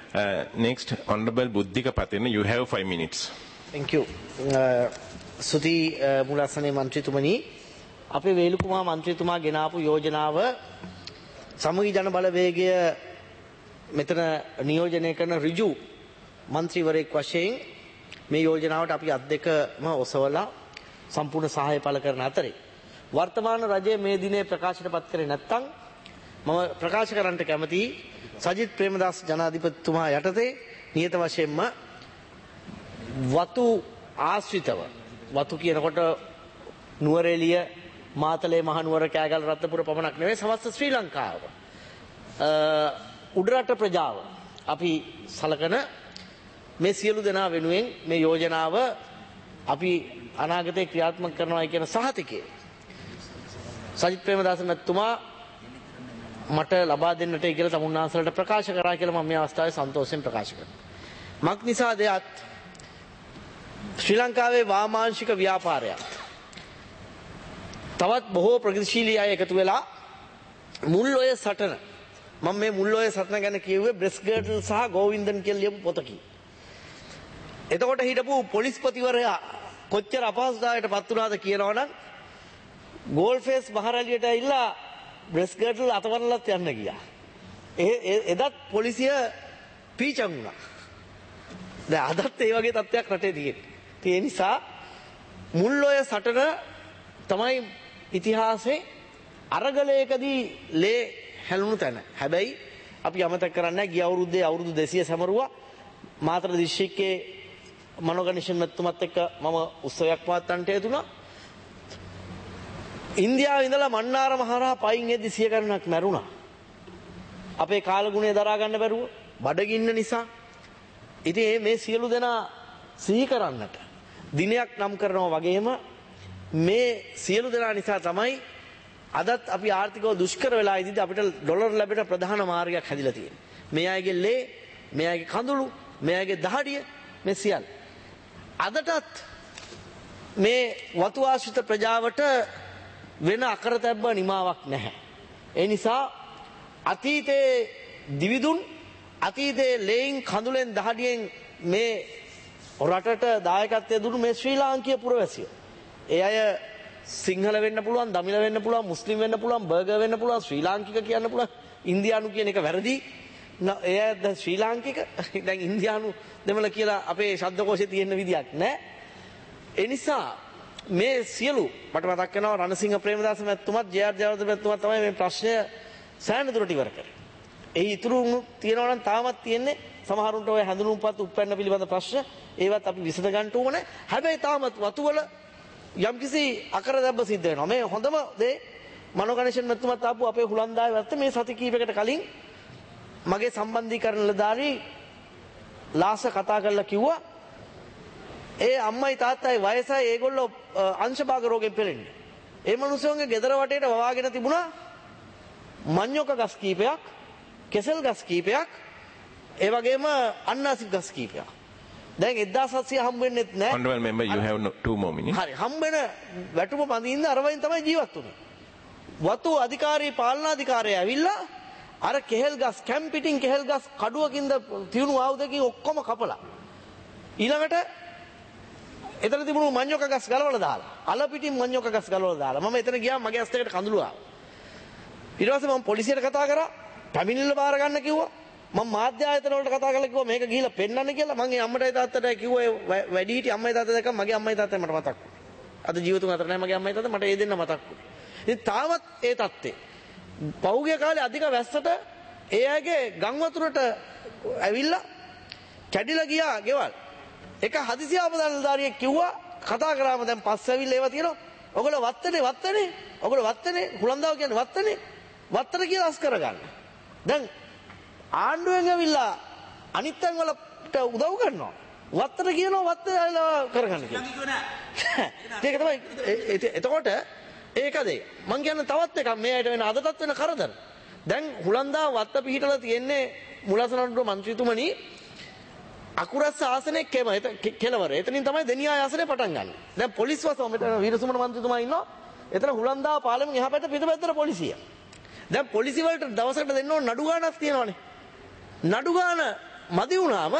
Next, Honorable Buddhika Patina, you have 5 minutes. Thank you. සුති මුලස්සනේ මන්ත්‍රීතුමනි අපේ වේලුකුමා මන්ත්‍රීතුමා ගෙනාපු යෝජනාව සමගි ජන බලවේගය මෙතන නියෝජනය කරන ඍජු මන්ත්‍රීවරයෙක් වශයෙන් මේ යෝජනාවට අපි අත් දෙකම ඔසවලා සම්පූර්ණ සහාය පළ කරන අතරේ වර්තමාන රජය මේ දිනේ ප්‍රකාශයටපත් කරේ නැත්නම් මම ප්‍රකාශ කරන්නට කැමතියි සජිත් ප්‍රේමදාස ජනාධිපතිතුමා යටතේ නියත වශයෙන්ම වතු ආශ්‍රිතව වතු කියනකොට නුවරඑළිය මාතලේ මහනුවර කෑගල් රත්නපුර පමණක් නෙවෙයි සමස්ත ශ්‍රී ලංකාව උඩරට ප්‍රජාව අපි සලකන මේ සියලු දෙනා වෙනුවෙන් මේ යෝජනාව අපි අනාගතේ ක්‍රියාත්මක කරනවා කියන සහතිකය සජිත් ප්‍රේමදාස මහත්මයා මට ලබා දෙන්නට කියලා තමුන්නාන්සලට ප්‍රකාශ කරා කියලා මම මේ අවස්ථාවේ සන්තෝෂයෙන් ප්‍රකාශ කරනවා. මක් නිසාද යත් ශ්‍රී ලංකාවේ වාමාංශික ව්‍යාපාරයක් තවත් බොහෝ ප්‍රගතිශීලී අය එකතු වෙලා මුල් ඔය සටන මම මේ මුල් ඔය සටන ගැන කියුවේ බ්‍රෙස්ගර්ටල් සහ ගෝවින්දන් කියලා ලියපු පොතකින්. එතකොට හිටපු පොලිස්පතිවරයා කොච්චර අපහසුතාවයට පත් වුණාද කියනවනම් ගෝල්ෆේස් මහරැළියට ඇවිල්ලා බ්‍රෙස්ගර්ටල් අතවරලත් යන්න ගියා. එදත් පොලිසිය පීචන් වුණා. දැන් අදත් ඒ වගේ තත්ත්වයක් රටේ තියෙන්නේ. ඒ නිසා මුල් ඔය සටන තමයි ඉතිහාසයේ අරගලයකදී ලේ හැලුණු තැන. හැබැයි අපි අමතක කරන්නේ ගිය අවුරුද්දේ අවුරුදු 200 සමරුවා මාතර දිස්ත්‍රික්කයේ මනෝගණිෂන් මැතිතුමත් එක්ක මම උත්සවයක් පවත්වන්නට යෙදුණා. ඉන්දියාවේ ඉඳලා මන්නාර මහරහා පයින් එද්දි 100 ගණනක් මැරුණා. අපේ කාලගුණය දරා ගන්න බැරුව බඩගින්න නිසා. ඉතින් මේ සියලු දෙනා සිහි කරන්නට දිනයක් නම් කරනවා වගේම මේ සියලු දෙනා නිසා තමයි අදත් අපි ආර්ථිකව දුෂ්කර වෙලා ඉඳිද්දි අපිට ඩොලර් ලැබෙන ප්‍රධාන මාර්ගයක් හැදිලා තියෙන්නේ. මේ අයගේ ලේ, මේ අයගේ කඳුළු, මේ අයගේ දහඩිය මේ සියල්ල. අදටත් මේ වතු ආශ්‍රිත ප්‍රජාවට වෙන අකරතැබ්බ නිමාවක් නැහැ. ඒ නිසා අතීතයේ දිවිදුන් අතීතයේ ලේයින් කඳුලෙන් දහඩියෙන් මේ රටට දායකත්වය දුන්නු මේ ශ්‍රී ලාංකීය පුරවැසියෝ. ඒ අය සිංහල වෙන්න පුළුවන්, දමිළ වෙන්න පුළුවන්, මුස්ලිම් වෙන්න පුළුවන්, බර්ගර් වෙන්න පුළුවන්, ශ්‍රී ලාංකික කියන්න පුළුවන්, ඉන්දියානු කියන එක වැරදි. ඒ අය දැන් ශ්‍රී ලාංකික දැන් ඉන්දියානු දෙමළ කියලා අපේ ශබ්දකෝෂයේ තියෙන විදියක් නෑ. ඒ නිසා මේ සියලු මට මතක් වෙනවා රණසිංහ ප්‍රේමදාස මහත්මයාත් ජේ.ආර්. ජයවර්ධන මහත්මයා තමයි මේ ප්‍රශ්නය සෑහෙන දුරට ඉවර කරේ. ඒ ඉතුරු තියෙනවා නම් තාමත් තියෙන්නේ සමහරුන්ට ඔය හැඳුනුම්පත් උප්පැන්න පිළිබඳ ප්‍රශ්න ඒවත් අපි විසඳ ගන්න ඕනේ. හැබැයි තාමත් වතුවල යම්කිසි අකරදැබ්බ සිද්ධ වෙනවා. මේ හොඳම දේ මනෝගණිෂන් මහත්මයාත් ආපු අපේ හුලන්දාවේ වැත්ත මේ සති කීපයකට කලින් මගේ සම්බන්ධීකරණ නිලධාරී ලාස කතා කරලා කිව්වා ඒ අම්මයි තාත්තයි වයසයි ඒගොල්ලෝ අංශභාග රෝගයෙන් පෙළෙන්නේ. ඒ මිනිස්සුන්ගේ ගෙදර වටේට වවාගෙන තිබුණා මඤ්ඤොක ගස් කීපයක්, කෙසෙල් ගස් කීපයක්, ඒ වගේම අන්නාසි ගස් කීපයක්. දැන් 1700 හම්බ වෙන්නෙත් නැහැ. Honorable member, you have 2 more minutes. හරි හම්බ වෙන වැටුප බඳින්න අර වයින් තමයි ජීවත් වුනේ. වතු අධිකාරී පාලනාධිකාරය ඇවිල්ලා අර කෙහෙල් ගස් කැම්පිටින් කෙහෙල් ගස් කඩුවකින්ද තියුණු ආයුධකින් ඔක්කොම කපලා ඊළඟට එතන තිබුණු මඤ්ඤොක ගස් ගලවලා දාලා අල පිටින් මඤ්ඤොක ගස් ගලවලා දාලා මම එතන ගියාම මගේ ඇස් දෙකට කඳුළු ආවා. ඊට පස්සේ මම පොලිසියට කතා කරා පැමිණිල්ල බාර ගන්න කිව්වා. මම මාධ්‍ය ආයතන වලට කතා කරලා කිව්වා මේක ගිහිල්ලා පෙන්නන්න කියලා. මම ඒ අම්මටයි තාත්තටයි කිව්වා වැඩි හිටි අම්මයි තාත්තා දැක්කම මගේ අම්මයි තාත්තයි මට මතක් වුණා. අද ජීවිතුන් අතර නැහැ මගේ අම්මයි තාත්තා මට ඒ දෙන්න මතක් වුණා. ඉතින් තාමත් ඒ තත්ත්වේ පෞගිය කාලේ අධික වැස්සට ඒ අයගේ ගම් වතුරට ඇවිල්ලා කැඩිලා ගියා ගෙවල්. එක හදිසි ආපදානිලධාරියෙක් කිව්වා කතා කරාම දැන් පස්ස ඇවිල්ලා ඒවා තියෙනවා. ඔයගොල්ලෝ වත්තනේ. ඔයගොල්ලෝ වත්තනේ හුලන්දාව කියන්නේ වත්තනේ. වත්තර කියලා අස් කරගන්න. දැන් ආණ්ඩුවෙන් ඇවිල්ලා අනිත් තැන් වලට උදව් කරනවා. වත්තර කියනවා වත්තර කරගන්න කියලා. ඒක තමයි. එතකොට ඒකද මං කියන්නේ තවත් එකක් මේ ඇයිට වෙන අදටත් වෙන කරදර. දැන් හුලන්දා වත්ත පිහිටලා තියෙන්නේ මුලසනන්ට මන්ත්‍රීතුමනි අකුරස් ආසනේ කෙලවර. එතනින් තමයි දෙනියා ආසනේ පටන් ගන්න. දැන් පොලිස් වසම මෙතන වීරසුමන මන්ත්‍රීතුමා ඉන්නවා. එතන හුලන්දා පාලමෙන් එහා පැත්ත පිටපැත්තට පොලිසිය. දැන් පොලිසිය වලට දවසකට දෙන්න ඕන නඩු ගානක් තියෙනවානේ. නඩු ගාන මදි වුණාම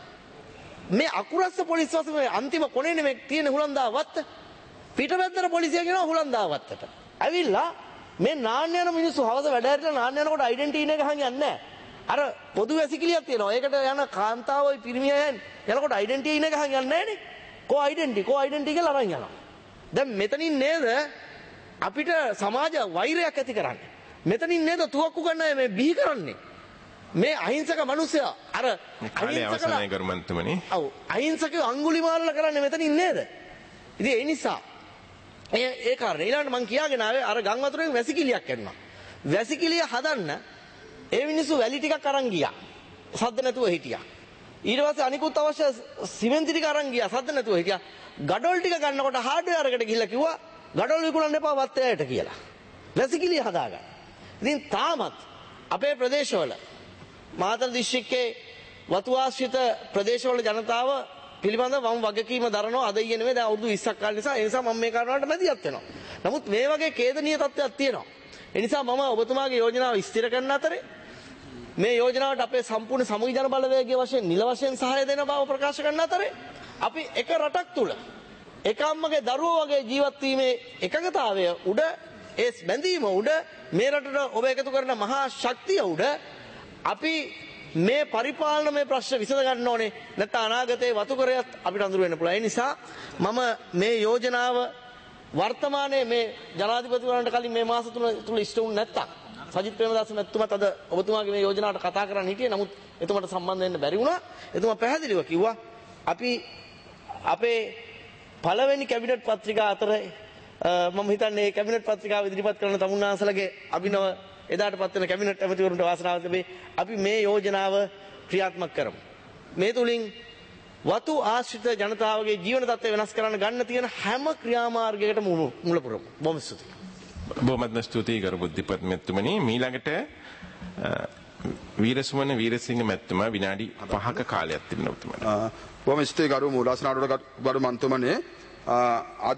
මේ අකුරස්ස පොලිස් වසමේ අන්තිම කොනේ මේ තියෙන හුලන්දාවත්ත පිටපැත්තට පොලිසිය කියනවා හුලන්දාවත්තට. ඇවිල්ලා මේ නාන්න යන මිනිස්සු හවස වැඩ ඇරලා නාන්න යනකොට ඩෙන්ටින් එක ගහන් යන්නේ නැහැ. අර පොදු වැසිකිළියක් තියෙනවා. ඒකට යන කාන්තාවෝයි පිරිමියයන් යනකොට ඩෙන්ටින් එක ගහන් යන්නේ නැහනේ. කො ඩෙන්ටි කියලා අරන් යනවා. දැන් මෙතනින් නේද අපිට සමාජ වෛරයක් ඇති කරන්නේ. මෙතනින් නේද තුවක්කු ගන්න අය මේ බිහි කරන්නේ. මේ අහිංසක මිනිස්සයා අර අවසනය කරුමන්තුමනි. ඔව් අහිංසකව අඟුලිමාලල කරන්නේ මෙතනින් නේද? ඉතින් ඒ නිසා ඒ කාරණේ ඊළඟට මම කියාගෙන ආවේ අර ගම් වතුරෙන් වැසිකිළියක් කරනවා. වැසිකිළිය හදන්න ඒ මිනිස්සු වැලි ටිකක් අරන් ගියා. සද්ද නැතුව හිටියා. ඊට පස්සේ අනිකුත් අවශ්‍ය සිමෙන්ති ටික අරන් ගියා. සද්ද නැතුව හිටියා. ගඩොල් ටික ගන්නකොට හાર્ඩ්වෙයාර් එකට ගිහිල්ලා කිව්වා ගඩොල් විකුණන්න එපා වත්තයට කියලා. වැසිකිළිය හදාගන්න. ඉතින් තාමත් අපේ ප්‍රදේශවල මාතර දිස්ත්‍රික්කයේ වතු ආශ්‍රිත ප්‍රදේශවල ජනතාව පිළිබඳව මම වගකීම දරනවා. අද ඊයේ නෙමෙයි දැන් අවුරුදු 20ක් කාලේ නිසා ඒ නිසා මම මේ කාරණාවට මැදිහත් වෙනවා. නමුත් මේ වගේ ඛේදනීය තත්ත්වයක් තියෙනවා. ඒ නිසා මම ඔබතුමාගේ යෝජනාව ස්ථිර කරන අතරේ මේ යෝජනාවට අපේ සම්පූර්ණ සමුගි ජන බලවේගයේ වශයෙන් නිල වශයෙන් සහාය දෙන බව ප්‍රකාශ කරන අතරේ අපි එක රටක් තුල එක අම්මගේ දරුවෝ වගේ ජීවත් වීමේ එකඟතාවය උඩ ඒ බැඳීම උඩ මේ රටට ඔබ එකතු කරන මහා ශක්තිය උඩ අපි මේ පරිපාලන මේ ප්‍රශ්න විසඳ ගන්න ඕනේ. නැත්නම් අනාගතයේ වතුකරයත් අපිට අඳුර වෙන්න පුළුවන්. ඒ නිසා මම මේ යෝජනාව වර්තමානයේ මේ ජනාධිපතිවරණට කලින් මේ මාස තුන ඉෂ්ට වුනේ නැත්තම් සජිත් ප්‍රේමදාස මැතිතුමත් අද ඔබතුමාගේ මේ යෝජනාවට කතා කරන්න හිටියේ. නමුත් එතුමාට සම්බන්ධ වෙන්න බැරි වුණා. එතුමා පැහැදිලිව කිව්වා අපි අපේ පළවෙනි කැබිනට් පත්‍රිකා අතර මම හිතන්නේ කැබිනට් පත්‍රිකාව ඉදිරිපත් කරන තමුන්නාසලගේ අභිනව එදාට පත් වෙන කැබිනට් ඇමතිවරුන්ට වාසනාව ලැබේ. අපි මේ යෝජනාව ක්‍රියාත්මක කරමු. මේ තුලින් වතු ආශ්‍රිත ජනතාවගේ ජීවන තත්ත්වය වෙනස් කරන්න ගන්න තියෙන හැම ක්‍රියාමාර්ගයකට මුල පුරමු. බොහොම ස්තුතියි. බොහොමත්ම ස්තුතියි ගරු බුද්ධිපත් මැතිතුමනි. මීළඟට වීරසුමන වීරසිංහ මැතිතුමා විනාඩි 5ක කාලයක් තිබෙනවා ඔබතුමාට. බොහොම ස්තුතියි ගරු මූලාසනාවට ගරු මන්තුමනි. අද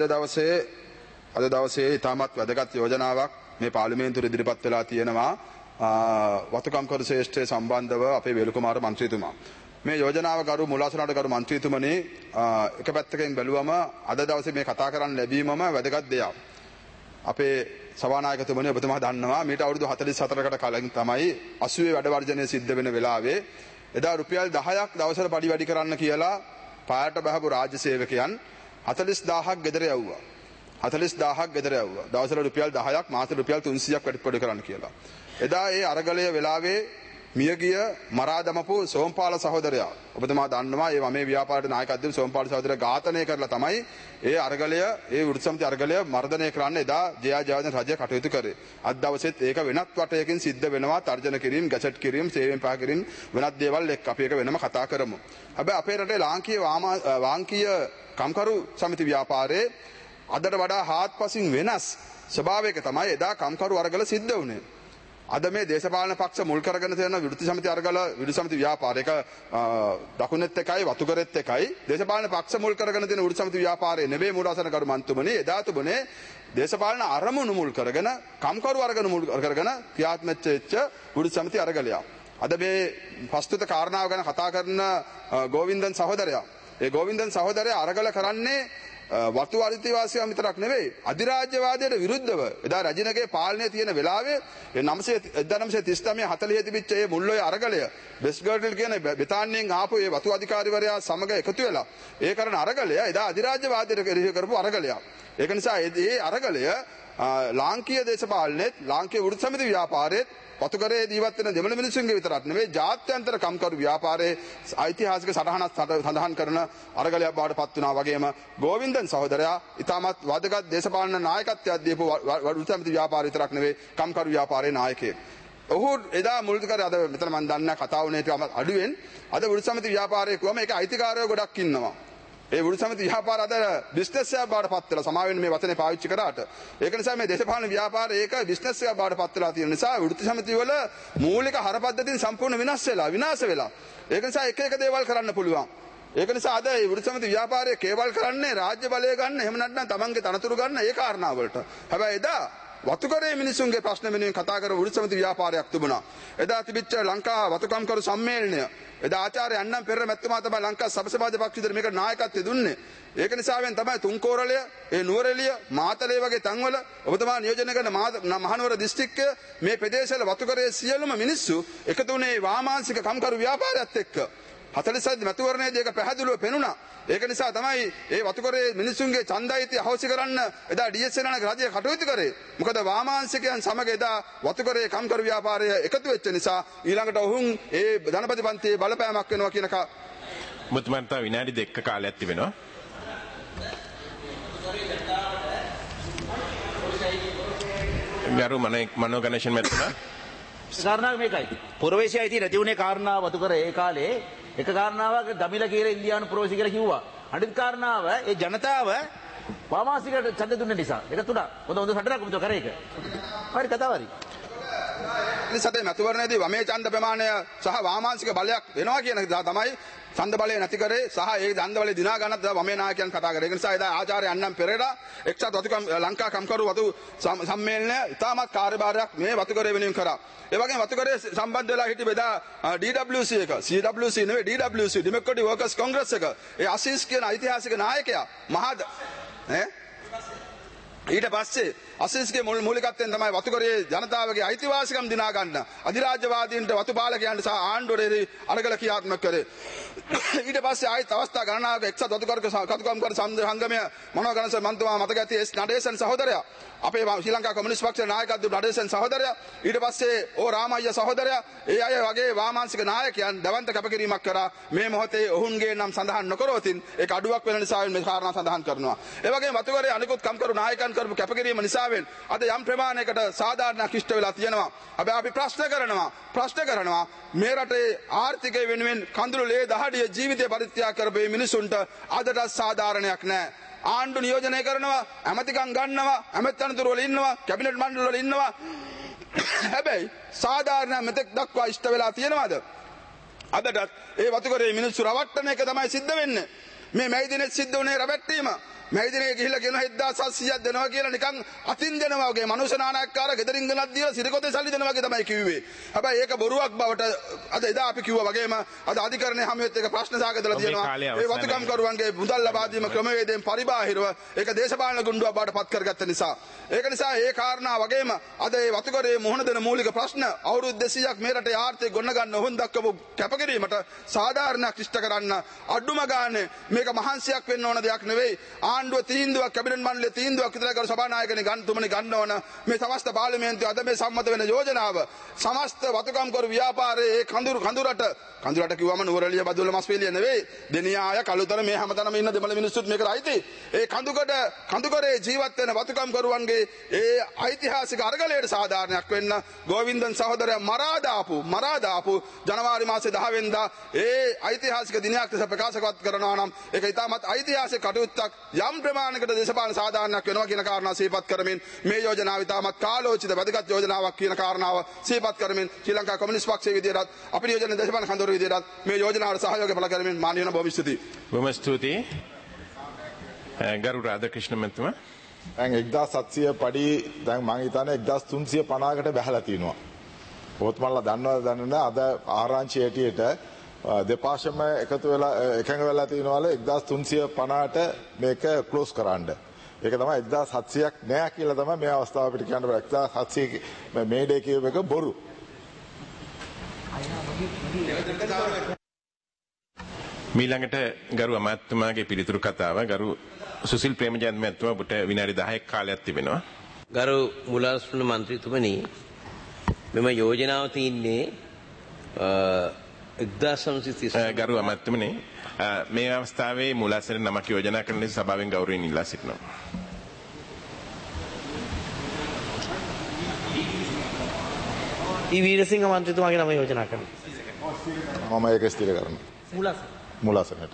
දවසේ ඉතාමත් වැදගත් යෝජනාවක් මේ පාර්ලිමේන්තුවේ ඉදිරිපත් වෙලා තියෙනවා. වතුකම්කරු ශ්‍රේෂ්ඨය සම්බන්ධව අපේ වේලුකුමාර මන්ත්‍රීතුමා. මේ යෝජනාව ගරු මූලාසනාවට ගරු මන්ත්‍රීතුමනි එක පැත්තකින් බැලුවම අද දවසේ මේ කතා කරන්න ලැබීමම වැදගත් දෙයක්. අපේ සභානායකතුමනි ඔබතුමා දන්නවා මීට අවුරුදු 44කට කලින් තමයි 80 වැඩ වර්ජනය සිද්ධ වෙන වෙලාවේ එදා රුපියල් 10ක් දවසට පඩි වැඩි කරන්න කියලා පාරට බහපු රාජ්‍ය සේවකයන් 40000ක් ගෙදර යවුවා. 40000ක් ගෙදර යවුවා. දවසට රුපියල් 10ක් මාසෙට රුපියල් 300ක් වැඩි කරන්න කියලා. එදා ඒ අරගලය වෙලාවේ මියගිය මරා දමපු සෝම්පාල සහෝදරයා ඔබතුමා දන්නවා ඒ වමේ ව්‍යාපාරයට නායකත්වයෙන් සෝම්පාල සහෝදරයා ඝාතනය කරලා තමයි ඒ අරගලය ඒ වෘත්ති සමිති අරගලය මර්ධනය කරන්න එදා ජයජයවර්ධන රජය කටයුතු කරේ. අද දවසෙත් ඒක වෙනත් වටයකින් සිද්ධ වෙනවා. තර්ජන කිරීම, ගැසට් කිරීම, සේවයෙන් පහ කිරීම වෙනත් දේවල් එක්ක අපි ඒක වෙනම කතා කරමු. හැබැයි අපේ රටේ ලාංකීය කම්කරු සමිති ව්‍යාපාරයේ අදට වඩා හාත්පසින් වෙනස් ස්වභාවයක තමයි එදා කම්කරු අරගල සිද්ධ වුණේ. අද මේ දේශපාලන පක්ෂ මුල් කරගෙන තියෙන විරුද්ධ සමිති අරගල විරුද්ධ සමිති ව්‍යාපාරයක දකුණෙත් එකයි වතුකරෙත් එකයි දේශපාලන පක්ෂ මුල් කරගෙන තියෙන විරුද්ධ සමිති ව්‍යාපාරයේ නෙවෙයි මූලාසන කරු මන්තුමනි එදා තුබනේ දේශපාලන අරමුණු මුල් කරගෙන කම්කරු අරගෙන මුල් කරගෙන ක්‍රියාත්මක වෙච්ච විරුද්ධ සමිති අරගලයක්. අද මේ ප්‍රස්තුත කාරණාව ගැන කතා කරන ගෝවින්දන් සහෝදරයා ඒ ගෝවින්දන් සහෝදරයා අරගල කරන්නේ වතු අධිවාසියන් විතරක් නෙවෙයි අධිරාජ්‍යවාදයට විරුද්ධව එදා රජිනගේ පාලනය තියෙන වෙලාවේ 1939 40 තිබිච්ච මේ මුල්ලොය අරගලය බෙස්ගර්ටල් කියන බ්‍රිතාන්‍යයෙන් ආපු ඒ වතු අධිකාරිවරයා සමග එකතු වෙලා ඒ කරන අරගලය එදා අධිරාජ්‍යවාදයට එරෙහිව කරපු අරගලයක්. ඒක නිසා මේ අරගලය ලාංකීය දේශපාලනයේත් ලාංකීය වෘත්ති සමිති ව්‍යාපාරයේත් වතුකරේ ජීවත් වෙන දෙමළ මිනිසුන්ගේ විතරක් නෙවෙයි ජාත්‍යන්තර කම්කරු ව්‍යාපාරයේ ඓතිහාසික සටහනක් සඳහන් කරන අරගලයක් බවට පත් වුණා. වගේම ගෝවින්දන් සහෝදරයා ඉතාමත් වැදගත් දේශපාලන නායකත්වයක් දීපු වෘත්ති සමිති ව්‍යාපාරය විතරක් නෙවෙයි කම්කරු ව්‍යාපාරයේ නායකයෙක්. ඔහු එදා මුල් කර අද මෙතන මම දන්නේ කතා වුණේ ටිකක් අඩුවෙන් අද වෘත්ති සමිති ව්‍යාපාරයේ කිව්වම ඒක අයිතිකාරයෝ ගොඩක් ඉන්නවා. ඒ වෘත්ති සමිති ව්‍යාපාර අද බිස්නස් එකක් බවට පත් වෙලා සමාවෙන්න මේ වචනේ පාවිච්චි කරාට ඒක නිසා මේ දේශපාලන ව්‍යාපාරය ඒක බිස්නස් එකක් බවට පත් වෙලා තියෙන නිසා වෘත්ති සමිති වල මූලික හරපද්ධතිය සම්පූර්ණ විනාශ වෙලා ඒක නිසා එක දේවල් කරන්න පුළුවන්. ඒක නිසා අද මේ වෘත්ති සමිති ව්‍යාපාරයේ කේවල් කරන්නේ රාජ්‍ය බලය ගන්න එහෙම නැත්නම් තමන්ගේ තනතුරු ගන්න ඒ කාරණා වලට. හැබැයි එදා වතුකරේ මිනිසුන්ගේ ප්‍රශ්න වෙනුවෙන් කතා කර වෘත්ති සමිති ව්‍යාපාරයක් තිබුණා. එදා තිබිච්ච ලංකා වතුකම්කරු සම්මේලනය එදා ආචාර්ය අන්නම් පෙරේරා මැතිතුමා තමයි ලංකා සබසමාජ පක්ෂයට මේකට නායකත්වය දුන්නේ. ඒක නිසාවෙන් තමයි තුන්කෝරළය, ඒ නුවරඑළිය, මාතලේ වගේ තැන්වල ඔබතුමා නියෝජනය කරන මහනුවර දිස්ත්‍රික්කය මේ ප්‍රදේශවල වතුකරේ සියලුම මිනිස්සු එකතු වුණේ වාමාංශික කම්කරු ව්‍යාපාරයත් එක්ක. 40 මැතිවරණයේදී ඒක පැහැදිලිව පෙනුණා. ඒක නිසා තමයි මේ වතුකරේ මිනිසුන්ගේ ඡන්දයිතිය අවශ්‍ය කරන්න එදා ඩීඑස් සේනානායක රජය කටයුතු කරේ. මොකද වාමාංශිකයන් සමග එදා වතුකරේ කම්කරු ව්‍යාපාරය එකතු වෙච්ච නිසා ඊළඟට ඔවුන් ඒ ජනපති පන්තියේ බලපෑමක් වෙනවා කියන මුතුමන්ට විනාඩි 2ක කාලයක් තිබෙනවා. ගරු මනෝ ගණේෂන් මැතිතුමා කාරණාව මේකයි. පුරවැසියයි තියෙන නැති උනේ කාරණාව වතුකර ඒ කාලේ එක කාරණාවක් දමිල කියලා ඉන්දියානු පුරවැසි කියලා කිව්වා. අනිත් කාරණාව ඒ ජනතාව වාමාංශිකට ඡන්ද දුන්න නිසා. ඒක තුන. හොඳ සටනක් මුතු කරේ ඒක. හරි කතාව හරි. සතේ මැතිවරණයේදී වමේ ඡන්ද ප්‍රමාණය සහ වාමාංශික බලයක් වෙනවා කියන තමයි ඡන්ද බලය නැති කරේ සහ ඒ ඡන්ද බලය දිනා ගන්නත් වමේ නායකයන් කතා කරේ. ඒ නිසා එදා ආචාර්ය අන්නම් පෙරේරා එක්සත් වතුකම් ලංකා කම්කරු වතු සම්මේලනය ඉතාමත් කාර්යභාරයක් මේ වතුකරේ වෙනුවෙන් කරා. ඒ වගේම වතුකරේ සම්බන්ධ වෙලා හිටි බෙදා DWC එක CWC නෙවෙයි DWC Democratic Workers Congress එක ඒ අසීස් කියන ඓතිහාසික නායකයා ඊට පස්සේ අසීස්ගේ මූලිකත්වයෙන් තමයි වතුකරේ ජනතාවගේ අයිතිවාසිකම් දිනා ගන්න අධිරාජ්‍යවාදීන්ට වතුපාලකයන්ට සහ ආණ්ඩුවේදී අරගල ක්‍රියාත්මක කරේ. ඊට පස්සේ ආයෙත් අවස්ථා ගණනාවක එක්සත් වතුකරක කතුකම්කර සංගමය මනෝගණස මන්තුමා මතක ඇති එස් නඩේසන් සහෝදරයා අපේ ශ්‍රී ලංකා කොමියුනිස්ට් පක්ෂයේ නායකත්වය නඩේසන් සහෝදරයා ඊට පස්සේ ඕ රාමయ్య සහෝදරයා ඒ අය වගේ වාමාංශික නායකයන් දවන්ත කැපකිරීමක් කරා. මේ මොහොතේ ඔවුන්ගේ නම් සඳහන් නොකරොතින් ඒක අඩුවක් වෙන නිසා මේ කාරණා සඳහන් කරනවා. ඒ වගේම වතුකරේ අනිකුත් කම්කරු නායකයන් කරපු කැපකිරීම නිසාවෙන් අද යම් ප්‍රමාණයකට සාධාරණයක් ඉෂ්ට වෙලා තියෙනවා. හැබැයි අපි ප්‍රශ්න කරනවා මේ රටේ ආර්ථිකය වෙනුවෙන් කඳුළු ලේ දහඩිය ජීවිතය පරිත්‍යාග කරපු මිනිසුන්ට අදට සාධාරණයක් නැහැ. ආණ්ඩු නියෝජනය කරනවා, ඇමතිකම් ගන්නවා, ඇමති තනතුරු වල ඉන්නවා, කැබිනට් මණ්ඩල වල ඉන්නවා. හැබැයි සාධාරණ මෙතෙක් දක්වා ඉෂ්ට වෙලා තියෙනවද? අදටත් ඒ වතුකරේ මිනිස්සු රවට්ටන එක තමයි සිද්ධ වෙන්නේ. මේ මැයි දිනේ සිද්ධ වුණේ රවැට්ටීම. මැයි දිනේ ගිහිල්ලා කියන 1700ක් දෙනවා කියලා නිකන් අතින් දෙනවා වගේ මනුෂ්‍ය නානක්කාර ගෙදරින් ගෙනත් දීලා සිරිකොතේ සල්ලි දෙනවා වගේ තමයි කිව්වේ. හැබැයි ඒක බොරුවක් බවට අද එදා අපි කිව්වා වගේම අද අධිකරණයේ හැමෙත් එක ප්‍රශ්න සාකච්ඡාලා තියෙනවා. ඒ වතුකම් කරුවන්ගේ මුදල් ලබා දීම ක්‍රමවේදයෙන් පරිබාහිරව ඒක දේශපාලන ගුණ්ඩුවක් බවට පත් කරගත්ත නිසා. ඒක නිසා ඒ කාරණා වගේම අද ඒ වතුකරේ මුහුණ දෙන මූලික ප්‍රශ්න අවුරුදු 200ක් මේ රටේ ආර්ථික ගොඩ ගන්න ඔවුන් දක්වපු කැපකිරීමට සාධාරණයක් ඉෂ්ට කරන්න අඩුම ගානේ මේක මහන්සියක් වෙන්න ඕන දෙයක් නෙවෙයි. ආණ්ඩුව තීන්දුවක් කැබිනට් මණ්ඩලයේ තීන්දුවක් විතර කර සභානායකනේ ගන්න ඕන මේ සමස්ත පාර්ලිමේන්තුවේ අද මේ සම්මත වෙන යෝජනාව සමස්ත වතුකම් කරු ව්‍යාපාරයේ ඒ කඳුරට කිව්වම නුවරඑළිය බදුල්ල මස්පෙළිය නෙවෙයි දෙනියාය කළුතර මේ හැමතැනම ඉන්න දෙමළ මිනිස්සුත් මේකට අයිති. ඒ කඳුකරේ ජීවත් වෙන වතුකම් කරුවන්ගේ ඒ ඓතිහාසික අරගලයට සාධාරණයක් වෙන්න ගෝවින්දන් සහෝදරයා මරා දාපු ජනවාරි මාසේ 10 වෙනිදා ඒ ඓතිහාසික දිනයක් ලෙස ප්‍රකාශවත් කරනවා නම් ඒක ඉතාමත් ඓතිහාසික කටයුත්තක් යම් ප්‍රමාණයකට දේශපාලන සාධාරණයක් වෙනවා කියන කාරණා සිහිපත් කරමින් මේ යෝජනාව ඉතාමත් කාලෝචිත වැදගත් යෝජනාවක් කියන කාරණාව සිහිපත් කරමින් ශ්‍රී ලංකා කොමියුනිස්ට් පක්ෂයේ විදිහට අපේ යෝජන දේශපාලන කඳවුර විදිහට මේ යෝජනාවට සහයෝගය පළ කරමින් මානවීය බොහොම ස්තුතියි. බොහොම ස්තුතියි. ගරු රාධාක්‍රිෂ්ණ මැතිතුමා. දැන් 1700 පඩි දැන් මම හිතන්නේ 1350කට බැහැලා තිනවා. ඔත්මල්ලා දන්නවද අද ආරංචි ඇටියට දෙපාර්ශ්වම එකතු වෙලා එකඟ වෙලා තිනවල 1350ට මේක ක්ලෝස් කරන්න. ඒක තමයි 1700ක් නෑ කියලා තමයි මේ අවස්ථාව අපිට කියන්න බෑ. 1700 මේ ඩේ කියව එක බොරු. මීළඟට ගරු අමාත්‍යතුමාගේ පිළිතුරු කතාව ගරු සුසිල් ප්‍රේමජයන්ත මැතිතුමා ඔබට විනාඩි 10ක කාලයක් තිබෙනවා. ගරු මුලාස්පුර මන්ත්‍රීතුමනි මෙම යෝජනාව තියන්නේ 1930 ගරු අමාත්‍යතුමනි මේ අවස්ථාවේ මුලාසන නමක් යෝජනා කරන ලෙස සභාවෙන් ගෞරවයෙන් ඉල්ලා සිටිනවා. වීරසිංහ මන්ත්‍රීතුමාගේ නම යෝජනා කරනවා. මම ඒක ස්ථිර කරනවා. මුලාසනට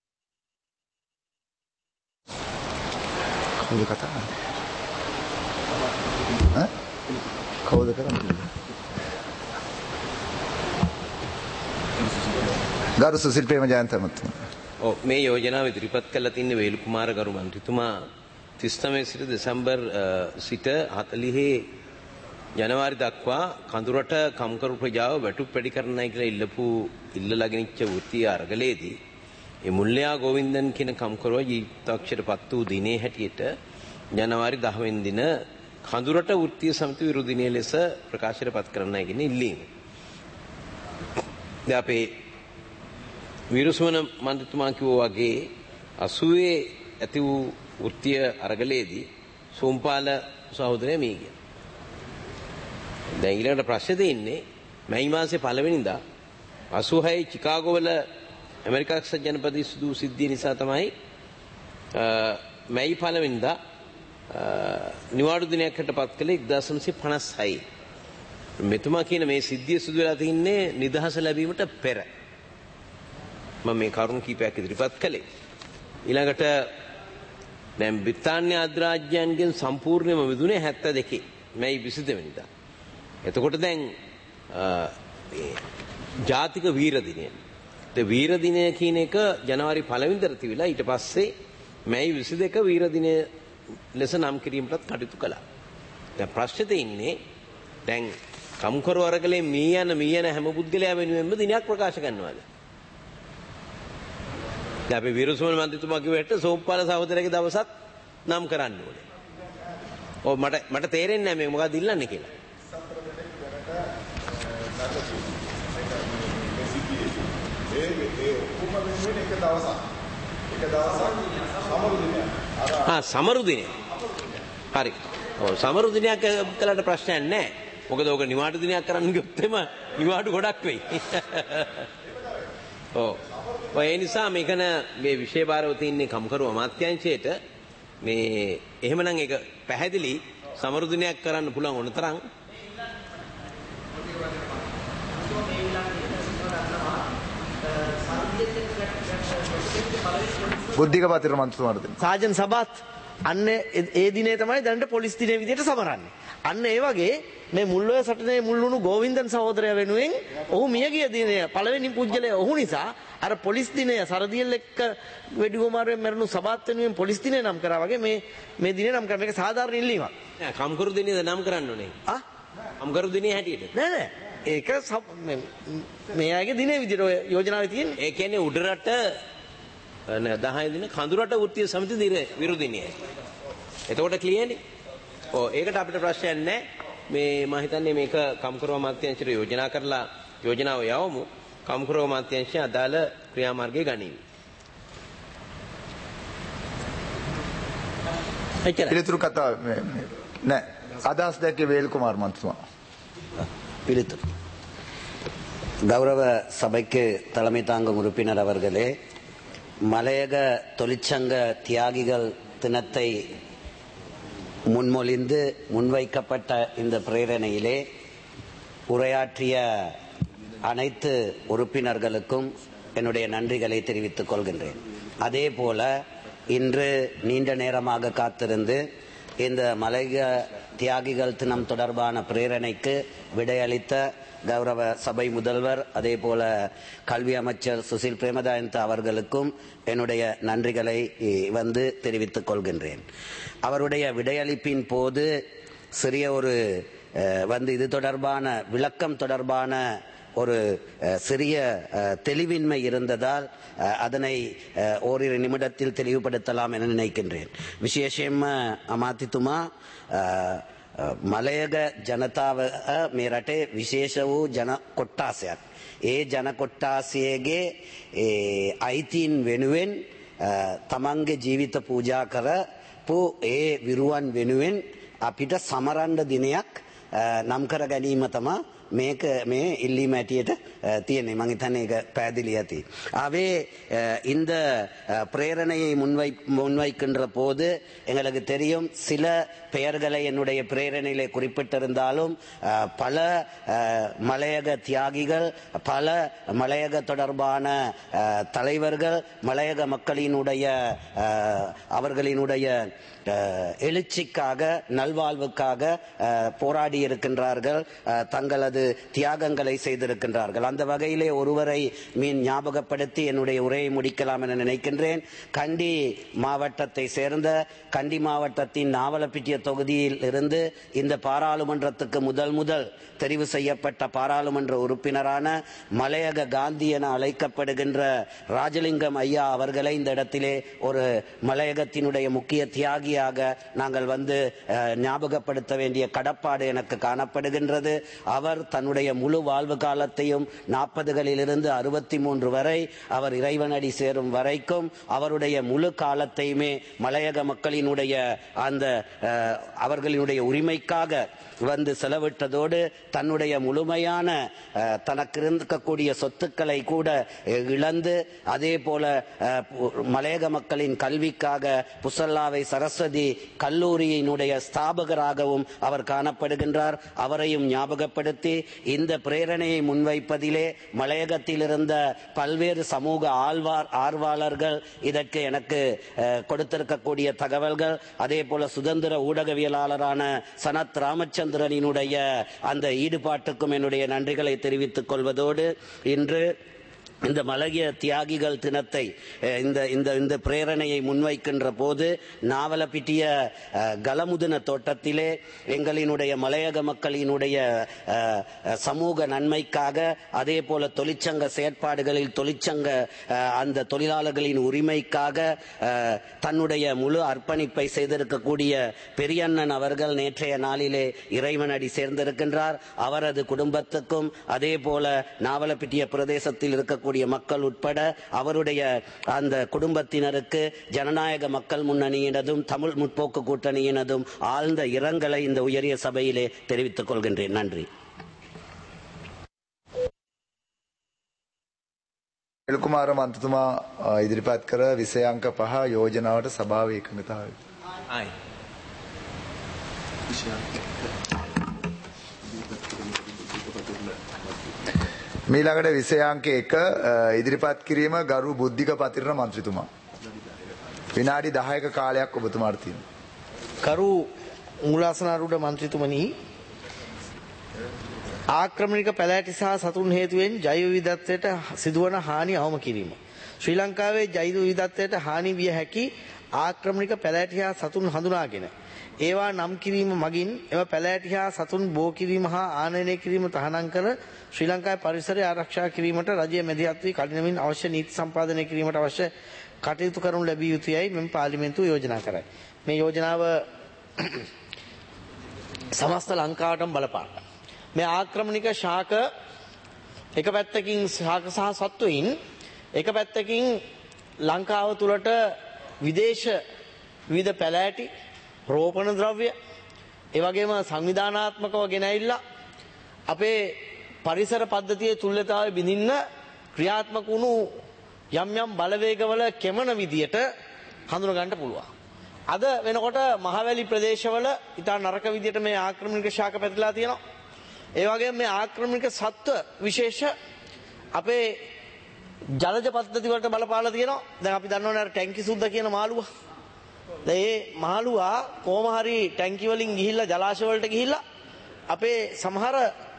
කතා කවුද කරන්නේ? ගරු සුසිල් ප්‍රේමජයන්ත මහත්මයා. ඔව් මේ යෝජනාව ඉදිරිපත් කළා තින්නේ වේලු කුමාර ගරු මන්ත්‍රීතුමා 39 සිට දෙසැම්බර් සිට 40 ජනවාරි දක්වා කඳුරට කම්කරු ප්‍රජාව වැටුප් වැඩි කරන්නයි කියලා ඉල්ලලාගෙනච්ච වෘත්තීය අරගලයේදී ඒ මුල්ලයා ගෝවින්දන් කියන කම්කරුවා ජීවිතාක්ෂයට පත් වූ දිනේ හැටියට ජනවාරි 10 වෙනි දින කඳුරට වෘත්තීය සමිති විරෝධිනිය ලෙස ප්‍රකාශයට පත් කරන්නයි කියන ඉල්ලීම. දැන් අපේ වීරසුමන මන්ත්‍රීතුමා කිව්වා වගේ 80 ඇති වූ වෘත්තීය අරගලයේදී සෝම්පාල සහෝදරයා මේ ගියා. දැන් ඊළඟට ප්‍රශ්නේ තියෙන්නේ මැයි මාසේ 1 වෙනිදා 86 චිකාගෝ වල ඇමරිකා එක්සත් ජනපදයේ සිදු සිද්ධිය නිසා තමයි මැයි 1 වෙනිදා නිවාඩු දිනයකට පත් කළේ 1956. මෙතුමා කියන මේ සිද්ධිය සිදු වෙලා තින්නේ නිදහස ලැබීමට පෙර. මම මේ කරුණු කීපයක් ඉදිරිපත් කළේ. ඊළඟට දැන් බ්‍රිතාන්‍ය අධිරාජ්‍යයන්ගෙන් සම්පූර්ණයෙන්ම මිදුනේ 72 මැයි 22 වෙනිදා. එතකොට දැන් ජාතික වීර දිනය. ඒ වීර දිනය කියන එක ජනවාරි 1 වෙනිදාට තිබිලා ඊට පස්සේ මැයි 22 වීර දිනය ලෙස නම් කිරීමටත් කටයුතු කළා. දැන් ප්‍රශ්නේ තියෙන්නේ දැන් කම්කරු අරගලේ මී යන හැම පුද්ගලයා වෙනුවෙන්ම දිනයක් ප්‍රකාශ කරනවාද? දැන් අපි වීරසුමන මන්ත්‍රීතුමා කිව්වට සෝම්පාල සහෝදරයාගේ දවසක් නම් කරන්න ඕනේ. ඔව් මට තේරෙන්නේ නැහැ මේ මොකක්ද ඉල්ලන්නේ කියලා. සමරු දිනය. හරි. ඔව් සමරු දිනයක් කළාට ප්‍රශ්නයක් නැහැ. මොකද ඔක නිවාඩු දිනයක් කරන්න ගියොත් එම නිවාඩු ගොඩක් වෙයි. ඔව්. ඒ නිසා මේකන මේ විශේෂ භාරව තින්නේ කම්කරු අමාත්‍යාංශයට මේ එහෙමනම් ඒක පැහැදිලි සමරු දිනයක් කරන්න පුළුවන් ඕන තරම්. බුද්ධික පතිර මන්ත්‍රීතුමාට දෙන්න. සාජන් සභාත් අන්න ඒ දිනේ තමයි දැනට පොලිස් දිනේ විදිහට සමරන්නේ. අන්න ඒ වගේ මේ මුල්ලොය සටනේ මුල්ලුණු ගෝවින්දන් සහෝදරයා වෙනුවෙන් ඔහු මියගිය දිනය පළවෙනි පුජ්‍යලය ඔහු නිසා අර පොලිස් දිනය සරදියෙල් එක්ක වෙඩිගොමාරුවෙන් මැරුණු සභාත් වෙනුවෙන් පොලිස් දිනය නම් කරා වගේ මේ දිනේ නම් කරා. මේක සාධාරණ ඉල්ලීමක්. නෑ කම්කරු දිනේද නම් කරන්න ඕනේ. කම්කරු දිනේ හැටියට. නෑ ඒක මේ අයගේ දිනේ විදිහට ඔය යෝජනාවේ තියෙන්නේ. ඒ කියන්නේ උඩරට 10 දින කඳුරට වෘත්තීය සමිති විරෝධිනියයි. එතකොට ක්ලියර්නේ. ඔව් ඒකට අපිට ප්‍රශ්නයක් නැහැ. මේ මම හිතන්නේ මේක කම්කරු අමාත්‍යාංශයට යෝජනා කරලා යෝජනාව යවමු. කම්කරු අමාත්‍යාංශය අදාළ ක්‍රියාමාර්ගය ගනිමු. පිළිතුරු කතා නෑ. අදහස් දැක්කේ වේල් කුමාර් මන්ත්‍රීතුමා. பிரித்து கௌரவ சபைக்கு தலைமை தாங்கும் உறுப்பினர் அவர்களே, மலையக தொழிற்சங்க தியாகிகள் தினத்தை முன்மொழிந்து முன்வைக்கப்பட்ட இந்த பிரேரணையிலே உரையாற்றிய அனைத்து உறுப்பினர்களுக்கும் என்னுடைய நன்றிகளை தெரிவித்துக் கொள்கின்றேன். அதே போல இன்று நீண்ட நேரமாக காத்திருந்து இந்த மலையக தியாகிகள் தினம் தொடர்பான பிரேரணைக்கு விடையளித்த கௌரவ சபை முதல்வர் அதே போல கல்வி அமைச்சர் சுசில் பிரேமதாயந்த அவர்களுக்கும் என்னுடைய நன்றிகளை தெரிவித்துக் கொள்கின்றேன். அவருடைய விடையளிப்பின் போது சிறிய ஒரு இது தொடர்பான விளக்கம் தொடர்பான ஒரு சிறிய தெளிவின்மை இருந்ததால் அதனை ஓரிரு நிமிடத்தில் தெளிவுபடுத்தலாம் என நினைக்கின்றேன். විශේෂයෙන්ම අමාත්‍යතුමා මලයක ජනතාව මේ රටේ විශේෂ වූ ජන කොට්ටාසයක්. ඒ ජන කොට්ටාසයේගේ අයිතීන් වෙනුවෙන් තමන්ගේ ජීවිත පූජා කරපු ඒ විරුවන් වෙනුවෙන් අපිට සමරන්න දිනයක් නම් කර ගැනීම තමයි මේක මේ ඉල්ලීම ඇටියට තියෙන්නේ. මං හිතන්නේ ඒක පැහැදිලි ඇති. ஆகவே இந்த பிரேரணையை முன்வைக்கின்ற போது எங்களுக்கு தெரியும் சில பெயர்களை என்னுடைய பிரேரணையிலே குறிப்பிட்டிருந்தாலும் பல மலையக தியாகிகள், பல மலையக தொடர்பான தலைவர்கள் மலையக மக்களினுடைய அவர்களினுடைய எழுச்சிக்காக, நல்வாழ்வுக்காக போராடி இருக்கின்றார்கள், தங்களது தியாகங்களை செய்திருக்கின்றார்கள். அந்த வகையிலே ஒருவரை ஞாபகப்படுத்தி என்னுடைய உரையை முடிக்கலாம் என நினைக்கின்றேன். கண்டி மாவட்டத்தை சேர்ந்த, கண்டி மாவட்டத்தின் நாவலப்பிட்டிய தொகுதியில் இருந்து இந்த பாராளுமன்றத்துக்கு முதல் தெரிவு செய்யப்பட்ட பாராளுமன்ற உறுப்பினரான மலையக காந்தி என அழைக்கப்படுகின்ற ராஜலிங்கம் ஐயா அவர்களை இந்த இடத்திலே ஒரு மலையகத்தினுடைய முக்கிய தியாகியாக நாங்கள் ஞாபகப்படுத்த வேண்டிய கடப்பாடு எனக்கு காணப்படுகின்றது. அவர் தன்னுடைய முழு வாழ்வு காலத்தையும் 40களிலிருந்து 63 வரை அவர் இறைவனடி சேரும் வரைக்கும் அவருடைய முழு காலத்தையுமே மலையக மக்களினுடைய அந்த அவர்களினுடைய உரிமைக்காக செலவிட்டதோடு தன்னுடைய முழுமையான தனக்கு இருக்கக்கூடிய சொத்துக்களை கூட இழந்து, அதே போல மலையக மக்களின் கல்விக்காக புசல்லாவை சரஸ்வதி கல்லூரியினுடைய ஸ்தாபகராகவும் அவர் காணப்படுகின்றார். அவரையும் ஞாபகப்படுத்தி இந்த பிரேரணையை முன்வைப்பதிலே மலையகத்தில் இருந்த பல்வேறு சமூக ஆர்வலர்கள் இதற்கு எனக்கு கொடுத்திருக்கக்கூடிய தகவல்கள், அதே போல சுதந்திர ஊடகவியலாளரான சனத் ராமச்சந்திரனினுடைய அந்த ஈடுபாட்டுக்கும் என்னுடைய நன்றிகளை தெரிவித்துக் கொள்வதோடு, இன்று இந்த மலைய தியாகிகள் தினத்தை இந்த பிரேரணையை முன்வைக்கின்ற போது நாவலப்பிட்டிய கலமுதின தோட்டத்திலே எங்களினுடைய மலையக மக்களினுடைய சமூக நன்மைக்காக, அதே போல தொழிற்சங்க செயற்பாடுகளில் தொழிற்சங்க அந்த தொழிலாளர்களின் உரிமைக்காக தன்னுடைய முழு அர்ப்பணிப்பை செய்திருக்கக்கூடிய பெரியண்ணன் அவர்கள் நேற்றைய நாளிலே இறைவனடி சேர்ந்திருக்கின்றார். அவரது குடும்பத்துக்கும், அதே போல நாவலப்பிட்டிய பிரதேசத்தில் இருக்கக்கூடிய மக்கள் உட்பட அவருடைய அந்த குடும்பத்தினருக்கு ஜனநாயக மக்கள் முன்னணியினதும் தமிழ் முற்போக்கு கூட்டணியினதும் ஆழ்ந்த இரங்கலை இந்த உயரிய சபையிலே தெரிவித்துக் கொள்கின்றேன். நன்றி. එල්කුමාර මන්ත්‍රතුමා ඉදිරිපත් කර විෂය අංක 5 යෝජනාවට සභාවේ එකඟතාවය. මීළඟට විෂය අංක 1 ඉදිරිපත් කිරීම ගරු බුද්ධික පතිරණ මන්ත්‍රීතුමා. විනාඩි 10ක කාලයක් ඔබතුමාට තියෙනවා. කරු මූලාසනාරූඪ මන්ත්‍රීතුමනි, ආක්‍රමණික පැලෑටි සහ සතුන් හේතුවෙන් ජෛව විවිධත්වයට සිදුවන හානි අවම කිරීම. ශ්‍රී ලංකාවේ ජෛව විවිධත්වයට හානි විය හැකි ආක්‍රමණික පැලෑටි හා සතුන් හඳුනාගෙන ඒවා නම් කිරීම මගින් එම පැලෑටි හා සතුන් බෝ කිරීම හා ආනයනය කිරීම තහනම් කර ශ්‍රී ලංකාවේ පරිසරය ආරක්ෂා කිරීමට රජය මැදිහත් වී කඩිනමින් අවශ්‍ය නීති සම්පාදනය කිරීමට අවශ්‍ය කටයුතු කරනු ලැබිය යුතුයයි මෙම පාර්ලිමේන්තුව යෝජනා කරයි. මේ යෝජනාව සමස්ත ලංකාවටම බලපාන. මේ ආක්‍රමණික ශාක එක පැත්තකින් ශාක සහ සත්වයින්, එක පැත්තකින් ලංකාව තුළට විදේශ විවිධ පැලෑටි, රෝපණ ද්‍රව්‍ය, ඒ වගේම සංවිධානාත්මකව ගෙන ඇවිල්ලා අපේ පරිසර පද්ධතියේ තුල්‍යතාවය බිඳින්න ක්‍රියාත්මක වුණු යම් යම් බලවේගවල කෙමන විදියට හඳුන ගන්න පුළුවන්. අද වෙනකොට මහවැලි ප්‍රදේශවල ඉතා නරක විදියට මේ ආක්‍රමණික ශාක පැතිරලා තියෙනවා. ඒ වගේම මේ ආක්‍රමණික සත්ව විශේෂ අපේ ජලජ පද්ධති වලට බලපාලා තියෙනවා. දැන් අපි දන්නවනේ අර ටැංකි සුද්දා කියන මාළුවා. දැන් මේ මාළුවා කොහොම හරි ටැංකි වලින් ගිහිල්ලා ජලාශය වලට ගිහිල්ලා අපේ සමහර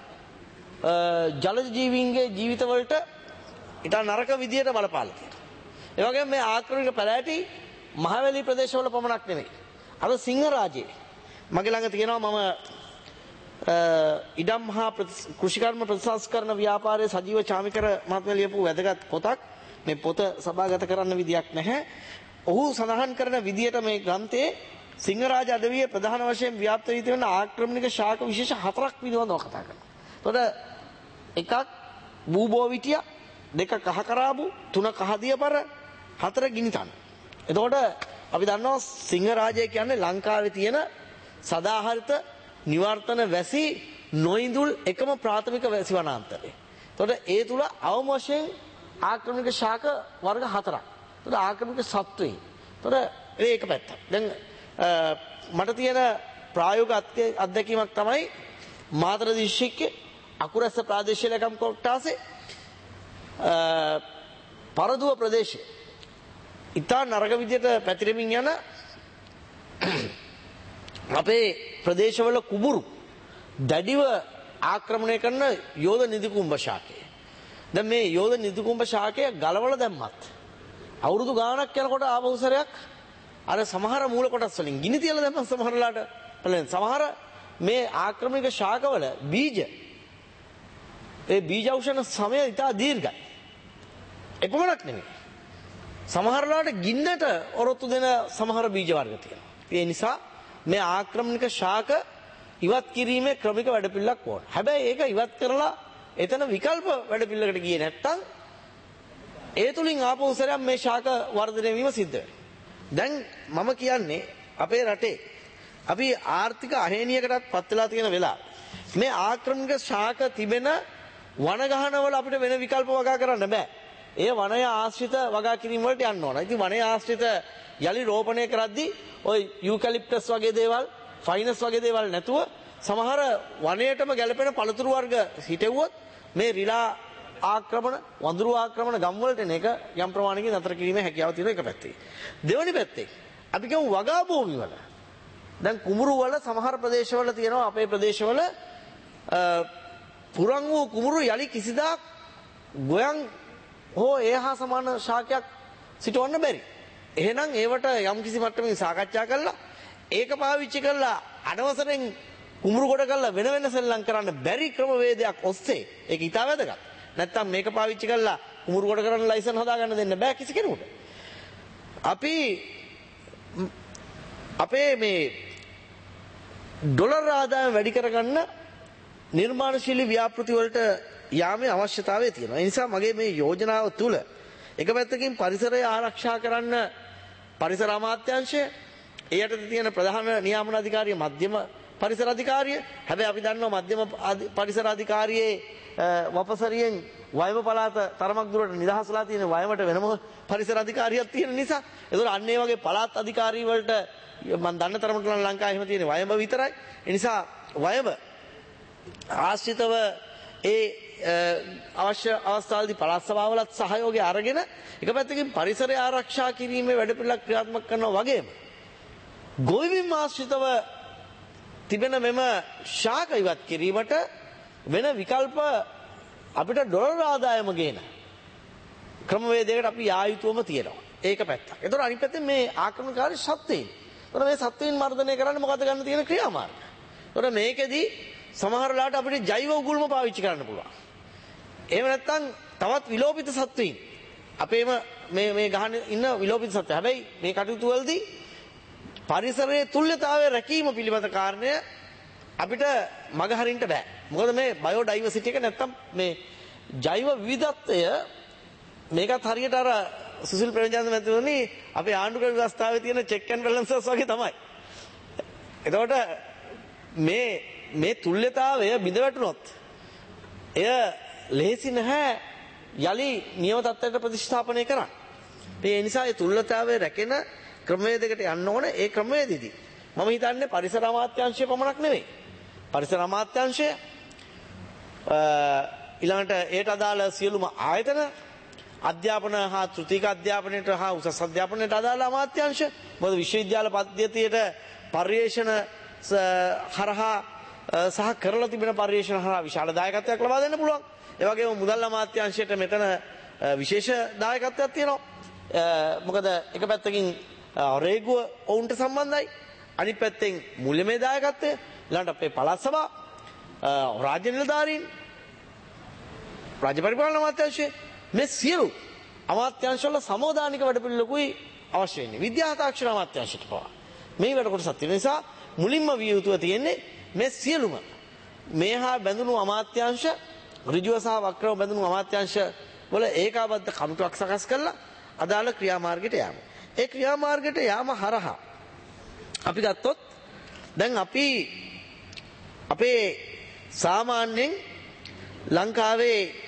ජලජ ජීවීන්ගේ ජීවිත වලට ඊට නරක විදියට බලපාලා තියෙනවා. ඒ වගේම මේ ආක්‍රමණික පැලෑටි මහවැලි ප්‍රදේශවල පමණක් නෙමෙයි. අර සිංහරාජයේ මගේ ළඟ තියෙනවා මම ඉඩම් හා කෘෂිකර්ම ප්‍රතිසංස්කරණ ව්‍යාපාරයේ සජීව චාමිකර මහත්මයා ලියපු වැදගත් පොතක්. මේ පොත සභාගත කරන්න විදියක් නැහැ. ඔහු සඳහන් කරන විදියට මේ ග්‍රන්ථයේ සිංහරාජ අඩවියේ ප්‍රධාන වශයෙන් ව්‍යාප්ත වී තිබෙන ආක්‍රමණික ශාක විශේෂ 4ක් පිළිබඳව කතා කරනවා. එතකොට එකක් බූබෝවිටිය, දෙක කහකරාබු, තුන කහදියපර, හතර ගිනිතන්. එතකොට අපි දන්නවා සිංහරාජය කියන්නේ ලංකාවේ තියෙන සදාහරිත නිවර්තන වැසි නොඉඳුල් එකම ප්‍රාථමික වැසි වනාන්තරය. එතකොට ඒ තුල අවම වශයෙන් ආක්‍රමණික ශාක වර්ග 4ක්. එතකොට ආක්‍රමණික සත්වයින්. එතකොට ඒක පැත්තක්. දැන් මට තියෙන ප්‍රායෝගික අත්දැකීමක් තමයි මාතර දිස්ත්‍රික්කයේ අකුරැස්ස ප්‍රාදේශීය ලේකම් කොට්ටාසේ පරදුව ප්‍රදේශයේ ඉතා නරක විදියට පැතිරෙමින් යන අපේ ප්‍රදේශවල කුඹුරු දැඩිව ආක්‍රමණය කරන යෝධ නිදිකුඹ ශාකය. දැන් මේ යෝධ නිදිකුඹ ශාකය ගලවලා දැම්මත් අවුරුදු ගාණක් යනකොට ආපහු සැරයක් අර සමහර මූල කොටස් වලින් ගිනි තියලා දැම්මත් සමහරලාට බලන්න සමහර මේ ආක්‍රමණික ශාකවල බීජ ඒ බීජ ඖෂධ සමය ඉතා දීර්ඝයි. එපමණක් නෙමෙයි. සමහරලාට ගින්නට ඔරොත්තු දෙන සමහර බීජ වර්ග තියෙනවා. ඒ නිසා මේ ආක්‍රමණික ශාක ඉවත් කිරීමේ ක්‍රමික වැඩපිළිවෙලක් ඕන. හැබැයි ඒක ඉවත් කරලා එතන විකල්ප වැඩපිළිවෙලකට ගියේ නැත්තම් ඒ තුලින් ආපහු සැරයක් මේ ශාක වර්ධනය වීම සිද්ධ වෙනවා. දැන් මම කියන්නේ අපේ රටේ අපි ආර්ථික අහේනියකටත් පත් වෙලා තියෙන වෙලාව මේ ආක්‍රමණික ශාක තිබෙන වනගහනවල අපිට වෙන විකල්ප වගා කරන්න බෑ. ඒ වනය ආශ්‍රිත වගා කිරීම වලට යන්න ඕන. ඉතින් වනය ආශ්‍රිත යලි රෝපණය කරද්දී ওই යූකලිප්ටස් වගේ දේවල්, ෆයිනස් වගේ දේවල් නැතුව සමහර වනයේටම ගැලපෙන පළතුරු වර්ග හිටෙව්වොත් මේ රිලා ආක්‍රමණ, වඳුරු ආක්‍රමණ ගම් වලට එන එක යම් ප්‍රමාණයකින් නතර කිරීමේ හැකියාව තියෙන එක පැත්තේ. දෙවෙනි පැත්තේ අපි කියමු වගා භූමි වල. දැන් කුඹුරු වල සමහර ප්‍රදේශවල තියෙනවා අපේ ප්‍රදේශවල පුරන් වූ කුඹුරු යලි කිසිදාක් ගොයන් හෝ ඒ හා සමාන ශාකයක් සිටවන්න බැරි. එහෙනම් ඒවට යම් කිසි මට්ටමකින් සාකච්ඡා කරලා ඒක පාවිච්චි කරලා අනවසරෙන් කුඹුරු කොට කරලා වෙන වෙන සෙල්ලම් කරන්න බැරි ක්‍රමවේදයක් ඔස්සේ ඒක ඉතා වැදගත්. නැත්තම් මේක පාවිච්චි කරලා කුඹුරු කොට කරන්න ලයිසන් හදාගන්න දෙන්න බෑ කිසි කෙනෙකුට. අපි අපේ මේ ඩොලර් ආදායම වැඩි කරගන්න නිර්මාණශීලී ව්‍යාපෘති වලට යාමේ අවශ්‍යතාවය තියෙනවා. ඒ නිසා මගේ මේ යෝජනාව තුල එක පැත්තකින් පරිසරය ආරක්ෂා කරන්න පරිසර අමාත්‍යාංශය, ඒ යටතේ තියෙන ප්‍රධාන නියාමන අධිකාරිය මධ්‍යම පරිසර අධිකාරිය. හැබැයි අපි දන්නවා මධ්‍යම පරිසර අධිකාරියේ වපසරියෙන් වයම පළාත තරමක් දුරට නිදහස්ලා තියෙන වයමට වෙනම පරිසර අධිකාරියක් තියෙන නිසා ඒතකොට අන්න ඒ වගේ පළාත් අධිකාරී වලට මම දන්න තරමට ලංකාවේ එහෙම තියෙන වයම විතරයි. ඒ නිසා වයම ආශ්‍රිතව ඒ අවශ්‍ය අවස්ථාවලදී පළාත් සභාවලත් සහයෝගය අරගෙන එක පැත්තකින් පරිසරය ආරක්ෂා කිරීමේ වැඩපිළිවෙලක් ක්‍රියාත්මක කරනවා වගේම ගොවිබිම් ආශ්‍රිතව තිබෙන මෙම ශාක ඉවත් කිරීමට වෙන විකල්ප අපිට ඩොලර් ආදායම ගේන ක්‍රමවේදයකට අපි යා යුතුවම තියෙනවා. ඒක පැත්තක්. ඒතකොට අනිත් පැත්තෙන් මේ ආක්‍රමණකාරී සත්ත්වයින්. ඒතකොට මේ සත්ත්වයින් මර්ධනය කරන්න මොකද ගන්න තියෙන ක්‍රියාමාර්ග? ඒතකොට මේකෙදි සමහරලාට අපිට ජෛව උගුල්ම පාවිච්චි කරන්න පුළුවන්. එහෙම නැත්නම් තවත් විලෝපිත සත්ත්වයින් අපේම මේ ගහන ඉන්න විලෝපිත සත්ත්ව. හැබැයි මේ කටයුතු වලදී පරිසරයේ තුල්‍යතාවය රැකීම පිළිබඳ කාරණය අපිට මගහරින්න බෑ. මොකද මේ බයෝඩයිවර්සිටි එක නැත්තම් මේ ජෛව විවිධත්වය මේකත් හරියට අර සුසිල් ප්‍රේමචන්ද්‍ර මැතිතුමනි අපේ ආණ්ඩුක්‍රම ව්‍යවස්ථාවේ තියෙන චෙක් ඇන්ඩ් බැලන්සර්ස් වගේ තමයි. එතකොට මේ තුල්‍යතාවය බිඳ වැටුනොත් එය ලේසි නැහැ යලි නියම තත්ත්වයට ප්‍රතිස්ථාපනය කරන්න. ඒ නිසා ඒ තුල්‍යතාවය රැකෙන ක්‍රමවේදයකට යන්න ඕන. ඒ ක්‍රමවේදෙදී මම හිතන්නේ පරිසර අමාත්‍යාංශය පමණක් නෙවෙයි. පරිසර අමාත්‍යාංශය ඊළඟට ඒට අදාළ සියලුම ආයතන අධ්‍යාපන හා තෘතීක අධ්‍යාපනයට හා උසස් අධ්‍යාපනයට අදාළ අමාත්‍යාංශ මොකද විශ්වවිද්‍යාල පද්ධතියට පර්යේෂණ හරහා සහ කරලා තිබෙන පර්යේෂණ හරහා විශාල දායකත්වයක් ලබා දෙන්න පුළුවන්. ඒ වගේම මුදල් අමාත්‍යාංශයට මෙතන විශේෂ දායකත්වයක් තියෙනවා. මොකද එක පැත්තකින් රේගුව ඔවුන්ට සම්බන්ධයි. අනිත් පැත්තෙන් මුල්‍යමය දායකත්වය ඊළඟට අපේ පළාත් සභා රාජ්‍ය නිලධාරීන් රාජ්‍ය පරිපාලන අමාත්‍යාංශය මේ සියලු අමාත්‍යාංශවල සමෝදානික වැඩපිළිවෙලකුයි අවශ්‍ය වෙන්නේ. විද්‍යා තාක්ෂණ අමාත්‍යාංශයට පවා මේ වැඩ කොටසක් තියෙන නිසා මුලින්ම විය යුතුව තියෙන්නේ මේ සියලුම මේ හා බැඳුණු අමාත්‍යාංශ ඍජුව සහ වක්‍රව බැඳුණු අමාත්‍යාංශ වල ඒකාබද්ධ කමිටුවක් සකස් කරලා අදාළ ක්‍රියාමාර්ගයට යාම. ඒ ක්‍රියාමාර්ගයට යාම හරහා අපි ගත්තොත් දැන් අපි අපේ සාමාන්‍යයෙන් ලංකාවේ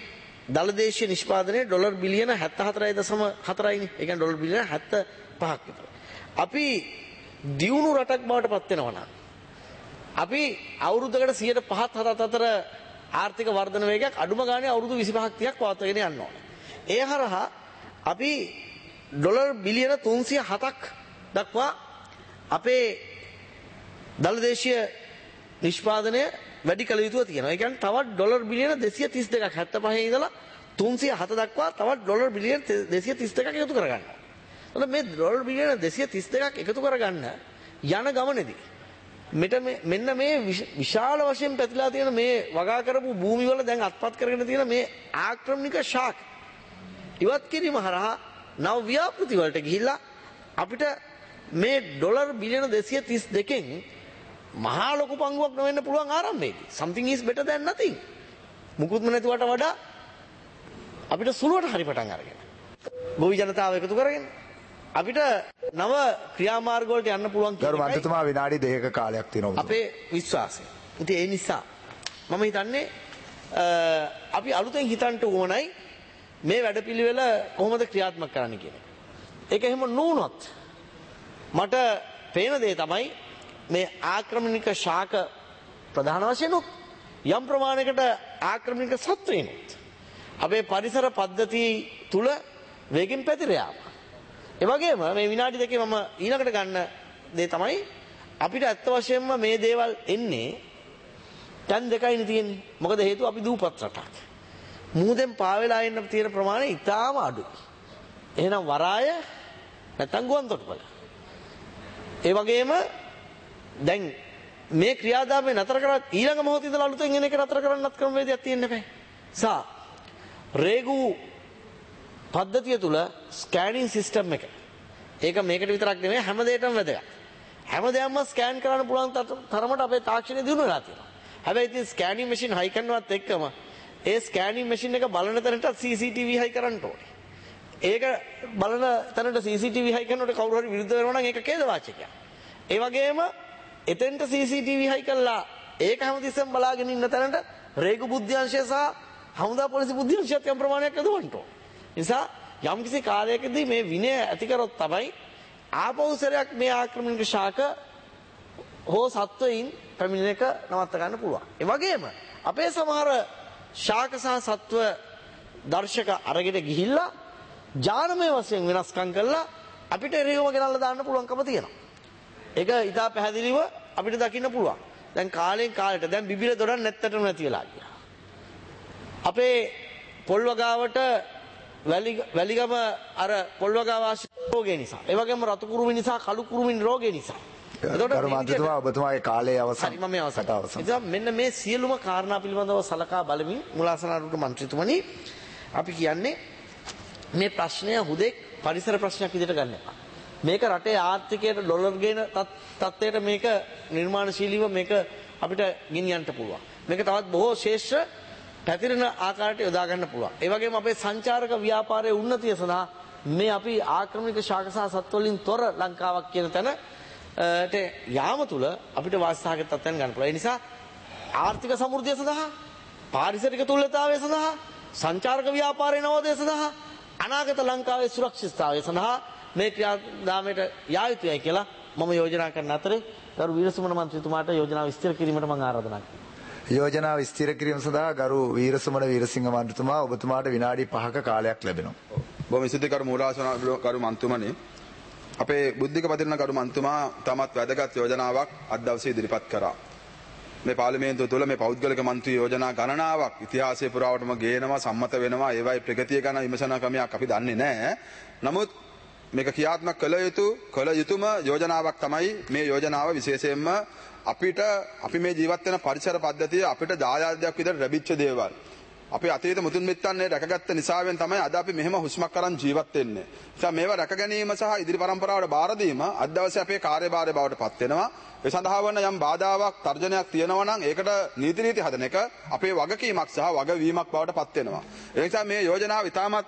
දළදේශීය නිෂ්පාදනයේ ඩොලර් බිලියන 74.4යිනේ. ඒ කියන්නේ ඩොලර් බිලියන 75ක් විතර. අපි දියුණු රටක් බවට පත් වෙනවා නම් අපි අවුරුද්දකට 5% 7% අතර ආර්ථික වර්ධන වේගයක් අඩුම ගානේ අවුරුදු 25ක් 30ක් පවත්වාගෙන යන්න ඕනේ. ඒ හරහා අපි ඩොලර් බිලියන 307ක් දක්වා අපේ දළදේශීය නිෂ්පාදනය වැඩි කළ යුතුව තියෙනවා. ඒ කියන්නේ තවත් ඩොලර් බිලියන 232ක් 75 ඉඳලා 307 දක්වා තවත් ඩොලර් බිලියන 232ක් එකතු කරගන්න. එතකොට මේ ඩොලර් බිලියන 232ක් එකතු කරගන්න යන ගමනේදී මෙන්න මේ විශාල වශයෙන් පැතිලා තියෙන මේ වගා කරපු භූමිවල දැන් අත්පත් කරගෙන තියෙන මේ ආක්‍රමණික ශාක ඉවත් කිරීම හරහා නව ව්‍යාපෘති වලට ගිහිල්ලා අපිට මේ ඩොලර් බිලියන 232කින් මහා ලොකු පංගුවක් නොවෙන්න පුළුවන් ආරම්භයේදී something is better than nothing. මුකුත්ම නැතුවට වඩා අපිට සුළුවට හරි පටන් අරගෙන ගොවි ජනතාව එකතු කරගෙන අපිට නව ක්‍රියාමාර්ග වලට යන්න පුළුවන් ගරු මන්ත්‍රීතුමා විනාඩි 2ක කාලයක් තියෙනවා. අපේ විශ්වාසය. ඉතින් ඒ නිසා මම හිතන්නේ අපි අලුතෙන් හිතන්න ඕනයි මේ වැඩපිළිවෙල කොහොමද ක්‍රියාත්මක කරන්න කියන එක. ඒක එහෙම නොවුනොත් මට පේන දේ තමයි මේ ආක්‍රමණික ශාක ප්‍රධාන වශයෙන් යම් ප්‍රමාණයකට ආක්‍රමණික සත්වයිනුත් අපේ පරිසර පද්ධතිය තුල වේගින් පැතිර යාම. ඒ වගේම මේ විනාඩි දෙකේ මම ඊළඟට ගන්න දේ තමයි අපිට ඇත්ත වශයෙන්ම මේ දේවල් එන්නේ තැන් දෙකයිනේ තියෙන්නේ. මොකද හේතුව අපි දූපත් රටක්. මුහුදෙන් පාවෙලා එන්න තියෙන ප්‍රමාණය ඉතාම අඩුයි. එහෙනම් වරාය නැත්නම් ගුවන් තොටුපළ. ඒ වගේම දැන් මේ ක්‍රියාදාමය නතර කරත් ඊළඟ මොහොතේ ඉඳලා අලුතෙන් එන එක නතර කරන්නත් ක්‍රමවේදයක් තියෙන්න බෑ. රේගු පද්ධතිය තුල ස්කෑනින් සිස්ටම් එක. ඒක මේකට විතරක් නෙමෙයි හැම දෙයකටම වැදගත්. හැම දෙයක්ම ස්කෑන් කරන්න පුළුවන් තරමට අපේ තාක්ෂණය දියුණු වෙලා තියෙනවා. හැබැයි ඉතින් ස්කෑනින් මැෂින් හයි කරනවත් එක්කම ඒ ස්කෑනින් මැෂින් එක බලන තැනට CCTV හයි කරන්න ඕනේ. ඒක බලන තැනට CCTV හයි කරනකොට කවුරු හරි විරුද්ධ වෙනවා නම් ඒක ඛේදවාචකයක්. ඒ වගේම එතෙන්ට CCTV හයි කළා ඒක හැමතිස්සෙම බලාගෙන ඉන්න තැනට රේගු බුද්ධ්‍යංශය සහ හමුදා පොලිසි බුද්ධ්‍යංශයත් යම් ප්‍රමාණයක් යොදවන්න ඕන. නිසා යම්කිසි කාලයකදී මේ විනය ඇති කරොත් තමයි ආපෞසරයක් මේ ආක්‍රමණික ශාක හෝ සත්වයින් පැමිණෙන එක නවත්ත ගන්න පුළුවන්. ඒ වගේම අපේ සමහර ශාක සහ සත්ව දර්ශක අරගෙන ගිහිල්ලා ජානමය වශයෙන් වෙනස්කම් කළා අපිට එරෙහිවම ගෙනල්ලා දාන්න පුළුවන්කම තියෙනවා. ඒක ඉතා පැහැදිලිව අපිට දකින්න පුළුවන්. දැන් කාලෙන් කාලෙට දැන් බිබිල දොඩන් නැත්තටම නැති වෙලා ගියා. අපේ පොල්වගාවට වැලිගම අර පොල්වගා වාසී රෝගය නිසා. ඒ වගේම රතු කුරුමි නිසා කළු කුරුමි රෝගය නිසා. ගරු මන්ත්‍රීතුමා ඔබතුමාගේ කාලය අවසන්. හරි මම අවසන්. ඉතින් මෙන්න මේ සියලුම කාරණා පිළිබඳව සලකා බලමින් මුලාසනාරුට මන්ත්‍රීතුමනි අපි කියන්නේ මේ ප්‍රශ්නය හුදෙක් පරිසර ප්‍රශ්නයක් විදිහට ගන්න එපා. මේක රටේ ආර්ථිකයට ඩොලර් ගේන තත්ත්වයට මේක නිර්මාණශීලීව මේක අපිට ගෙනියන්න පුළුවන්. මේක තවත් බොහෝ ශේෂ්ඨ පැතිරෙන ආකාරයට යොදා ගන්න පුළුවන්. ඒ වගේම අපේ සංචාරක ව්‍යාපාරයේ උන්නතිය සඳහා මේ අපි ආක්‍රමණික ශාක සහ සත්ව වලින් තොර ලංකාවක් කියන තැනට යාම තුල අපිට වාසසහගත තත්ත්වයන් ගන්න පුළුවන්. ඒ නිසා ආර්ථික සමෘද්ධිය සඳහා පාරිසරික තුල්‍යතාවය සඳහා සංචාරක ව්‍යාපාරයේ නවෝදය සඳහා අනාගත ලංකාවේ සුරක්ෂිතතාවය සඳහා මේ ක්‍රියාදාමයට යා යුතුයි කියලා මම යෝජනා කරන අතරේ ගරු වීරසුමන මන්ත්‍රීතුමාට යෝජනාව විස්තර කිරීමට මම ආරාධනා කරනවා. යෝජනාව විස්තර කිරීම සඳහා ගරු වීරසුමන වීරසිංහ මන්ත්‍රීතුමා ඔබතුමාට විනාඩි 5ක කාලයක් ලැබෙනවා. බොහොම ස්තුතියි ගරු මූලාසන ගරු මන්ත්‍රීතුමනි. අපේ බුද්ධික පතිරණ ගරු මන්ත්‍රීතුමා තමත් වැදගත් යෝජනාවක් අද දවසේ ඉදිරිපත් කරා. මේ පාර්ලිමේන්තුව තුළ මේ පෞද්ගලික මන්ත්‍රී යෝජනා ගණනාවක් ඉතිහාසයේ පුරාවටම ගේනවා සම්මත වෙනවා ඒවයි ප්‍රගතිය ගැන විමසන ක්‍රමයක් අපි දන්නේ නැහැ. නමුත් මේක ක්‍රියාත්මක කළ යුතුම යෝජනාවක් තමයි මේ යෝජනාව විශේෂයෙන්ම අපි මේ ජීවත් වෙන පරිසර පද්ධතිය අපිට දායාදයක් විදිහට ලැබිච්ච දේවල්. අපි අතීත මුතුන් මිත්තන්නේ රැකගත්ත නිසාවෙන් තමයි අද අපි මෙහෙම හුස්මක් අරන් ජීවත් වෙන්නේ. නිසා මේවා රැක ගැනීම සහ ඉදිරි පරම්පරාවට බාර දීම අද දවසේ අපේ කාර්යභාරය බවට පත් වෙනවා. ඒ සඳහා වන යම් බාධාවක් තර්ජනයක් තියෙනවා නම් ඒකට නීති රීති හදන එක අපේ වගකීමක් සහ වගවීමක් බවට පත් වෙනවා. ඒ නිසා මේ යෝජනාව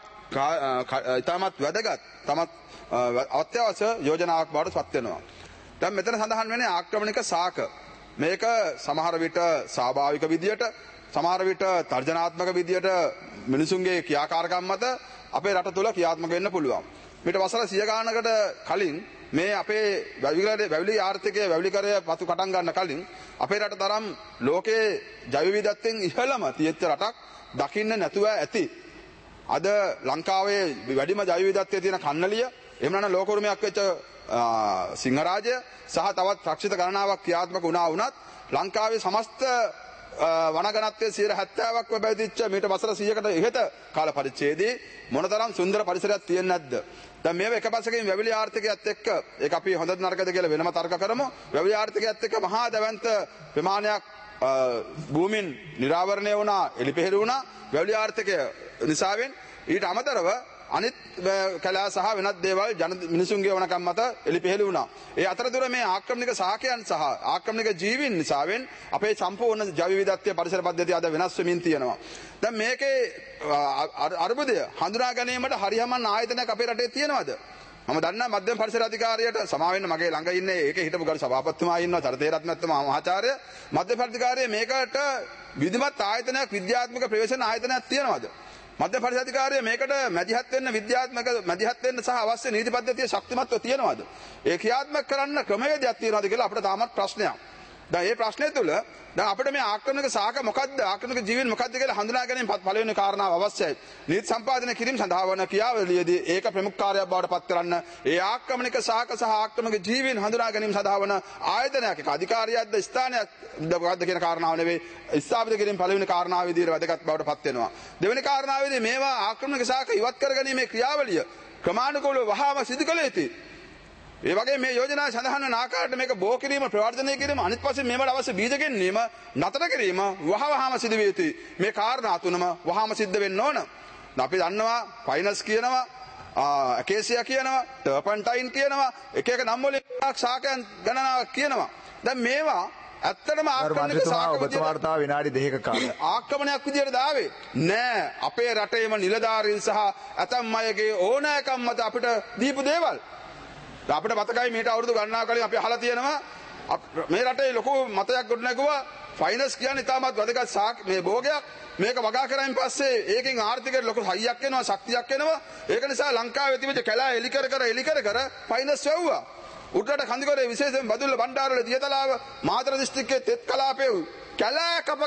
ඉතාමත් වැදගත් තමත් අත්‍යවශ්‍ය යෝජනාවක් බවට පත් වෙනවා. දැන් මෙතන සඳහන් වෙන්නේ ආක්‍රමණික ශාක. මේක සමහර විට ස්වාභාවික විදියට සමහර විට තර්ජනාත්මක විදියට මිනිසුන්ගේ ක්‍රියාකාරකම් මත අපේ රට තුළ ක්‍රියාත්මක වෙන්න පුළුවන්. මීට වසර 100 ගානකට කලින් මේ අපේ වැවිලි ආර්ථිකය වැවිලිකරය පසු කටන් ගන්න කලින් අපේ රට තරම් ලෝකයේ ජෛව විවිධත්වයෙන් ඉහළම තියෙච්ච රටක් දකින්න නැතුව ඇති. අද ලංකාවේ වැඩිම ජෛව විවිධත්වයේ තියෙන කන්නලිය එහෙම නැත්නම් ලෝක උරුමයක් වෙච්ච සිංහරාජය සහ තවත් රක්ෂිත ගණනාවක් ක්‍රියාත්මක වුණා වුණත් ලංකාවේ සමස්ත වනගනත්වයේ 70%ක් වැබැදිච්ච මීට වසර 100කට ඉහත කාල පරිච්ඡේදයේ මොනතරම් සුන්දර පරිසරයක් තියෙන්නේ නැද්ද? දැන් මේව එකපස්සකින් වැවිලි ආර්ථිකයත් එක්ක ඒක අපි හොඳද නරකද කියලා වෙනම තර්ක කරමු. වැවිලි ආර්ථිකයත් එක්ක මහා දැවැන්ත ප්‍රමාණයක් භූමින් නිරාවරණය වුණා, එලිපෙහෙළි වුණා වැවිලි ආර්ථිකය නිසාවෙන්. ඊට අමතරව අනිත් කලා සහ වෙනත් දේවල් මිනිසුන්ගේ වනකම් මත එලිපෙහෙළි වුණා. ඒ අතරතුර මේ ආක්‍රමණික සාකයන් සහ ආක්‍රමණික ජීවීන් නිසාවෙන් අපේ සම්පූර්ණ ජෛව විවිධත්වයේ පරිසර පද්ධතිය අද වෙනස් වෙමින් තියෙනවා. දැන් මේකේ අර්බුදය හඳුනා ගැනීමට හරියමන් ආයතනයක් අපේ රටේ තියෙනවද? මම දන්නා මධ්‍යම පරිසර අධිකාරියට සමා වෙන්න මගේ ළඟ ඉන්නේ ඒකේ හිටපු ගරු සභාපතිතුමා ඉන්නවා චරිතේරත්නත්තුමා මහාචාර්ය මධ්‍යම පරිසර අධිකාරියේ මේකට විධිමත් ආයතනයක් විද්‍යාත්මක ප්‍රවේශන ආයතනයක් තියෙනවද? මධ්‍යම පරිසර අධිකාරිය මේකට මැදිහත් වෙන්න විද්‍යාත්මක මැදිහත් වෙන්න සහ අවශ්‍ය නීති පද්ධතිය ශක්තිමත්ව තියෙනවද? ඒ ක්‍රියාත්මක කරන්න ක්‍රමවේදයක් තියෙනවද කියලා අපිට තාමත් ප්‍රශ්නයක්. දැන් මේ ප්‍රශ්නේ තුළ දැන් අපිට මේ ආක්‍රමණික සාක මොකද්ද ආක්‍රමණික ජීවීන් මොකද්ද කියලා හඳුනා ගැනීම පළවෙනි කාරණාව අවශ්‍යයි. නීති සම්පාදනය කිරීම සඳහා වන ක්‍රියාවලියේදී ඒක ප්‍රමුඛ කාර්යයක් බවට පත් කරන්න ඒ ආක්‍රමණික සාක සහ ආක්‍රමණික ජීවීන් හඳුනා ගැනීම සඳහා වන ආයතනයක් එක අධිකාරියක්ද ස්ථානයක් මොකද්ද කියන කාරණාව නෙවෙයි ස්ථාපිත කිරීම පළවෙනි කාරණාව විදිහට වැදගත් බවට පත් වෙනවා. දෙවෙනි කාරණාවේදී මේවා ආක්‍රමණික සාක ඉවත් කරගැනීමේ ක්‍රියාවලිය ක්‍රමානුකූලව වහාම සිදු කළ යුතුයි. ඒ වගේ මේ යෝජනා සඳහන් වන ආකාරයට මේක බෝ කිරීම ප්‍රවර්ධනය කිරීම අනිත් පස්සේ මේවට අවශ්‍ය බීජ ගෙනීම නතර කිරීම වහවහාම සිදු විය යුතුයි. මේ කාරණා තුනම වහාම සිද්ධ වෙන්න ඕන. අපි දන්නවා ෆයිනස් කියනවා අකේසියා කියනවා ටර්පන්ටයින් කියනවා එක එක නම් වලින් ශාකයන් ගණනාවක් කියනවා. දැන් මේවා ඇත්තටම ආක්‍රමණික සාක ඔබතුමාට විනාඩි 2ක කාලයක් ආක්‍රමණයක් විදියට දාවේ නෑ. අපේ රටේම නිලධාරීන් සහ ඇතම් අයගේ ඕනෑකම් මත අපිට දීපු දේවල් අපිට මතකයි මීට අවුරුදු ගණනාවක් කලින් අපි අහලා තියෙනවා මේ රටේ ලොකු මතයක් ගොඩනැගුවා ෆයිනස් කියන්නේ ඉතාමත් වැදගත් මේ භෝගයක් මේක වගා කරායින් පස්සේ ඒකෙන් ආර්ථිකයට ලොකු හයියක් එනවා ශක්තියක් එනවා. ඒක නිසා ලංකාවේ තිබිච්ච කැලෑ එලි කර ෆයිනස් වැව්වා. උඩරට කන්දිකොරේ විශේෂයෙන් බදුල්ල බණ්ඩාරවල දියතලාව මාතර දිස්ත්‍රික්කයේ තෙත් කලාපයේ කැලෑ කප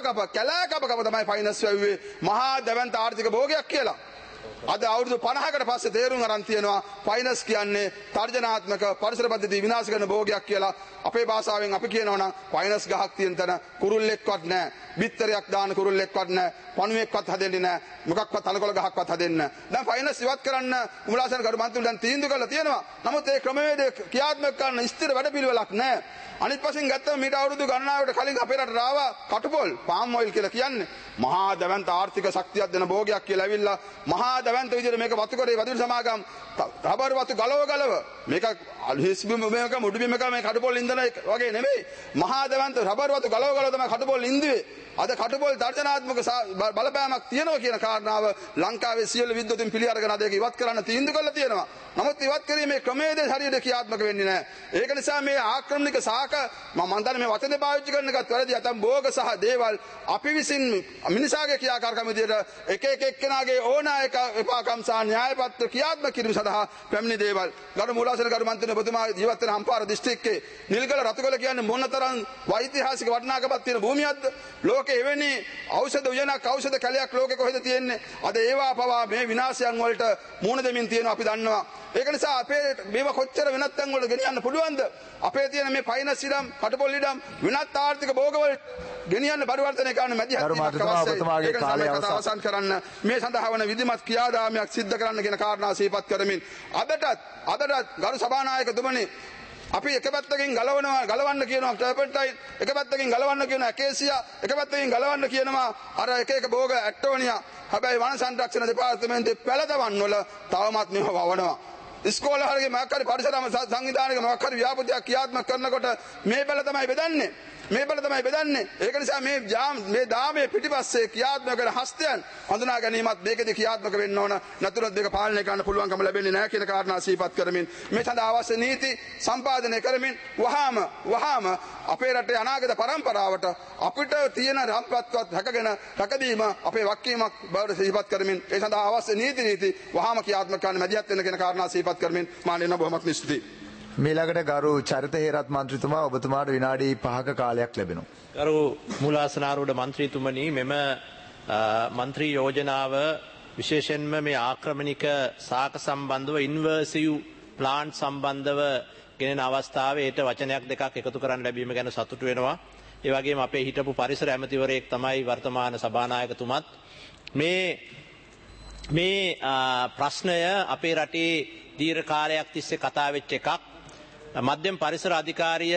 තමයි ෆයිනස් වැව්වේ මහා දැවැන්ත ආර්ථික භෝගයක් කියලා. අද අවුරුදු 50කට පස්සේ තේරුම් අරන් තියෙනවා ෆයිනස් කියන්නේ තර්ජනාත්මක පරිසර පද්ධතිය විනාශ කරන භෝගයක් කියලා. අපේ භාෂාවෙන් අපි කියනවා නම් ෆයිනස් ගහක් තියෙන තැන කුරුල්ලෙක්වත් නැහැ. බිත්තරයක් දාන කුරුල්ලෙක්වත් නැහැ. පණුවෙක්වත් හදෙන්නේ නැහැ. මොකක්වත් තලකොළ ගහක්වත් හදෙන්නේ නැහැ. දැන් ෆයිනස් ඉවත් කරන්න කුමලාසන කරු මන්ත්‍රීන් දැන් තීන්දුව කරලා තියෙනවා. නමුත් ඒ ක්‍රමවේදය ක්‍රියාත්මක කරන ස්ථිර වැඩපිළිවෙලක් නැහැ. අනිත් පස්සෙන් ගත්තම මීට අවුරුදු ගණනාවකට කලින් අපේ රටට ආවා කටුපොල් පාම් ඔයිල් කියලා කියන්නේ මහා දැවැන්ත ආර්ථික ශක්තියක් දෙන භෝගයක් කියලා ඇවිල්ලා මහා දැවැන්ත විදිහට මේක වතුකරේ වතුරු සමාගම් රබර් වතු ගලව මේක හිස්බිම මේක මුඩුබිම එක මේ කටුපොල් ඉන්දන වගේ නෙමෙයි මහා දැවැන්ත රබර් වතු ගලව තමයි කටුපොල් ඉන්දුවේ. අද කටුපොල් තර්ජනාත්මක බලපෑමක් තියෙනවා කියන කාරණාව ලංකාවේ සියලු විද්වතුන් පිළි අරගෙන අද ඒක ඉවත් කරන්න තීන්දුව කළා තියෙනවා. නමුත් ඉවත් කිරීමේ ක්‍රමයේදී හරියට ක්‍රියාත්මක වෙන්නේ නැහැ. ඒක නිසා මේ ආක්‍රමණික සාක මම දන්නේ මේ වචනේ පාවිච්චි කරන එකත් වැරදි. අතම් භෝග සහ දේවල් අපි විසින් මිනිසාගේ ක්‍රියාකාරකම විදියට එක එක්කෙනාගේ ඕනෑක එපාකම් සහ න්‍යායපත්‍ර ක්‍රියාත්මක කිරීම සඳහා පැමිණි දේවල්. ගරු මූලාසන කරු මන්ත්‍රී ඔබතුමා ජීවත් වෙන හම්පාර දිස්ත්‍රික්කයේ නිල්ගල රතුගල කියන්නේ මොනතරම් ඓතිහාසික වටිනාකමක් තියෙන භූමියක්ද? ලෝකේ එවැනි ඖෂධ උයනක් ඖෂධ කැලයක් ලෝකේ කොහෙද තියෙන්නේ? අද ඒවා පවා මේ විනාශයන් වලට මුහුණ දෙමින් තියෙනවා අපි දන්නවා. ඒක නිසා අපේ මේවා කොච්චර වෙනත් තැන් වලට ගෙනියන්න පුළුවන්ද? අපේ තියෙන මේ ෆයිනස් ඉඩම්, කටපොල් ඉඩම්, වෙනත් ආර්ථික භෝගවල ගෙනියන්න පරිවර්තනය කරන්න මැදිහත් අවසන් කරන්න මේ සඳහා වන විධිමත් ක්‍රියාදාමයක් සිද්ධ කරන්න කියන කාරණා සිහිපත් කරමින් අදටත් ගරු සභානායකතුමනි අපි එක පැත්තකින් ගලවන්න කියනවා ටර්පන්ටයින්, එක පැත්තකින් ගලවන්න කියනවා ඇකේසියා, එක පැත්තකින් ගලවන්න කියනවා අර එක භෝග ඇක්ටෝනියා. හැබැයි වන සංරක්ෂණ දෙපාර්තමේන්තුවේ පළදවන් වල තවමත් මේව වවනවා. ඉස්කෝලේ හරිය මොකක් හරි පරිසර සංවිධානයක මොකක් හරි ව්‍යාපෘතියක් ක්‍රියාත්මක කරනකොට මේ බැල තමයි බෙදන්නේ. මේ බල තමයි බෙදන්නේ. ඒක නිසා මේ දාමයේ පිටිපස්සේ ක්‍රියාත්මක කරන හස්තයන් හඳුනා ගැනීමත් මේකදී ක්‍රියාත්මක වෙන්න ඕන. නැතුනොත් මේක පාලනය කරන්න පුළුවන්කම ලැබෙන්නේ නැහැ කියන කාරණා සිහිපත් කරමින් මේ සඳහා අවශ්‍ය නීති සම්පාදනය කරමින් වහාම අපේ රටේ අනාගත පරම්පරාවට අපිට තියෙන සම්පත්වත් රැකගෙන රැකදීම අපේ වගකීමක් බවට සිහිපත් කරමින් ඒ සඳහා අවශ්‍ය නීති වහාම ක්‍රියාත්මක කරන්න මැදිහත් වෙන්න කියන කාරණා සිහිපත් කරමින් මානනීය බොහොමත් ස්තුතියි. මීළඟට ගරු චරිත හේරත් මන්ත්‍රීතුමා ඔබතුමාට විනාඩි 5ක කාලයක් ලැබෙනවා. ගරු මූලාසනාරූඪ මන්ත්‍රීතුමනි මෙම මන්ත්‍රී යෝජනාව විශේෂයෙන්ම මේ ආක්‍රමණික සාක සම්බන්ධව ඉන්වර්සිව් ප්ලාන්ට් සම්බන්ධව ගෙනෙන අවස්ථාවේ ඒට වචනයක් දෙකක් එකතු කරන්න ලැබීම ගැන සතුටු වෙනවා. ඒ වගේම අපේ හිටපු පරිසර ඇමතිවරයෙක් තමයි වර්තමාන සභානායකතුමත් මේ ප්‍රශ්නය අපේ රටේ දීර්ඝ කාලයක් තිස්සේ කතා වෙච්ච එකක්. මධ්‍යම පරිසර අධිකාරිය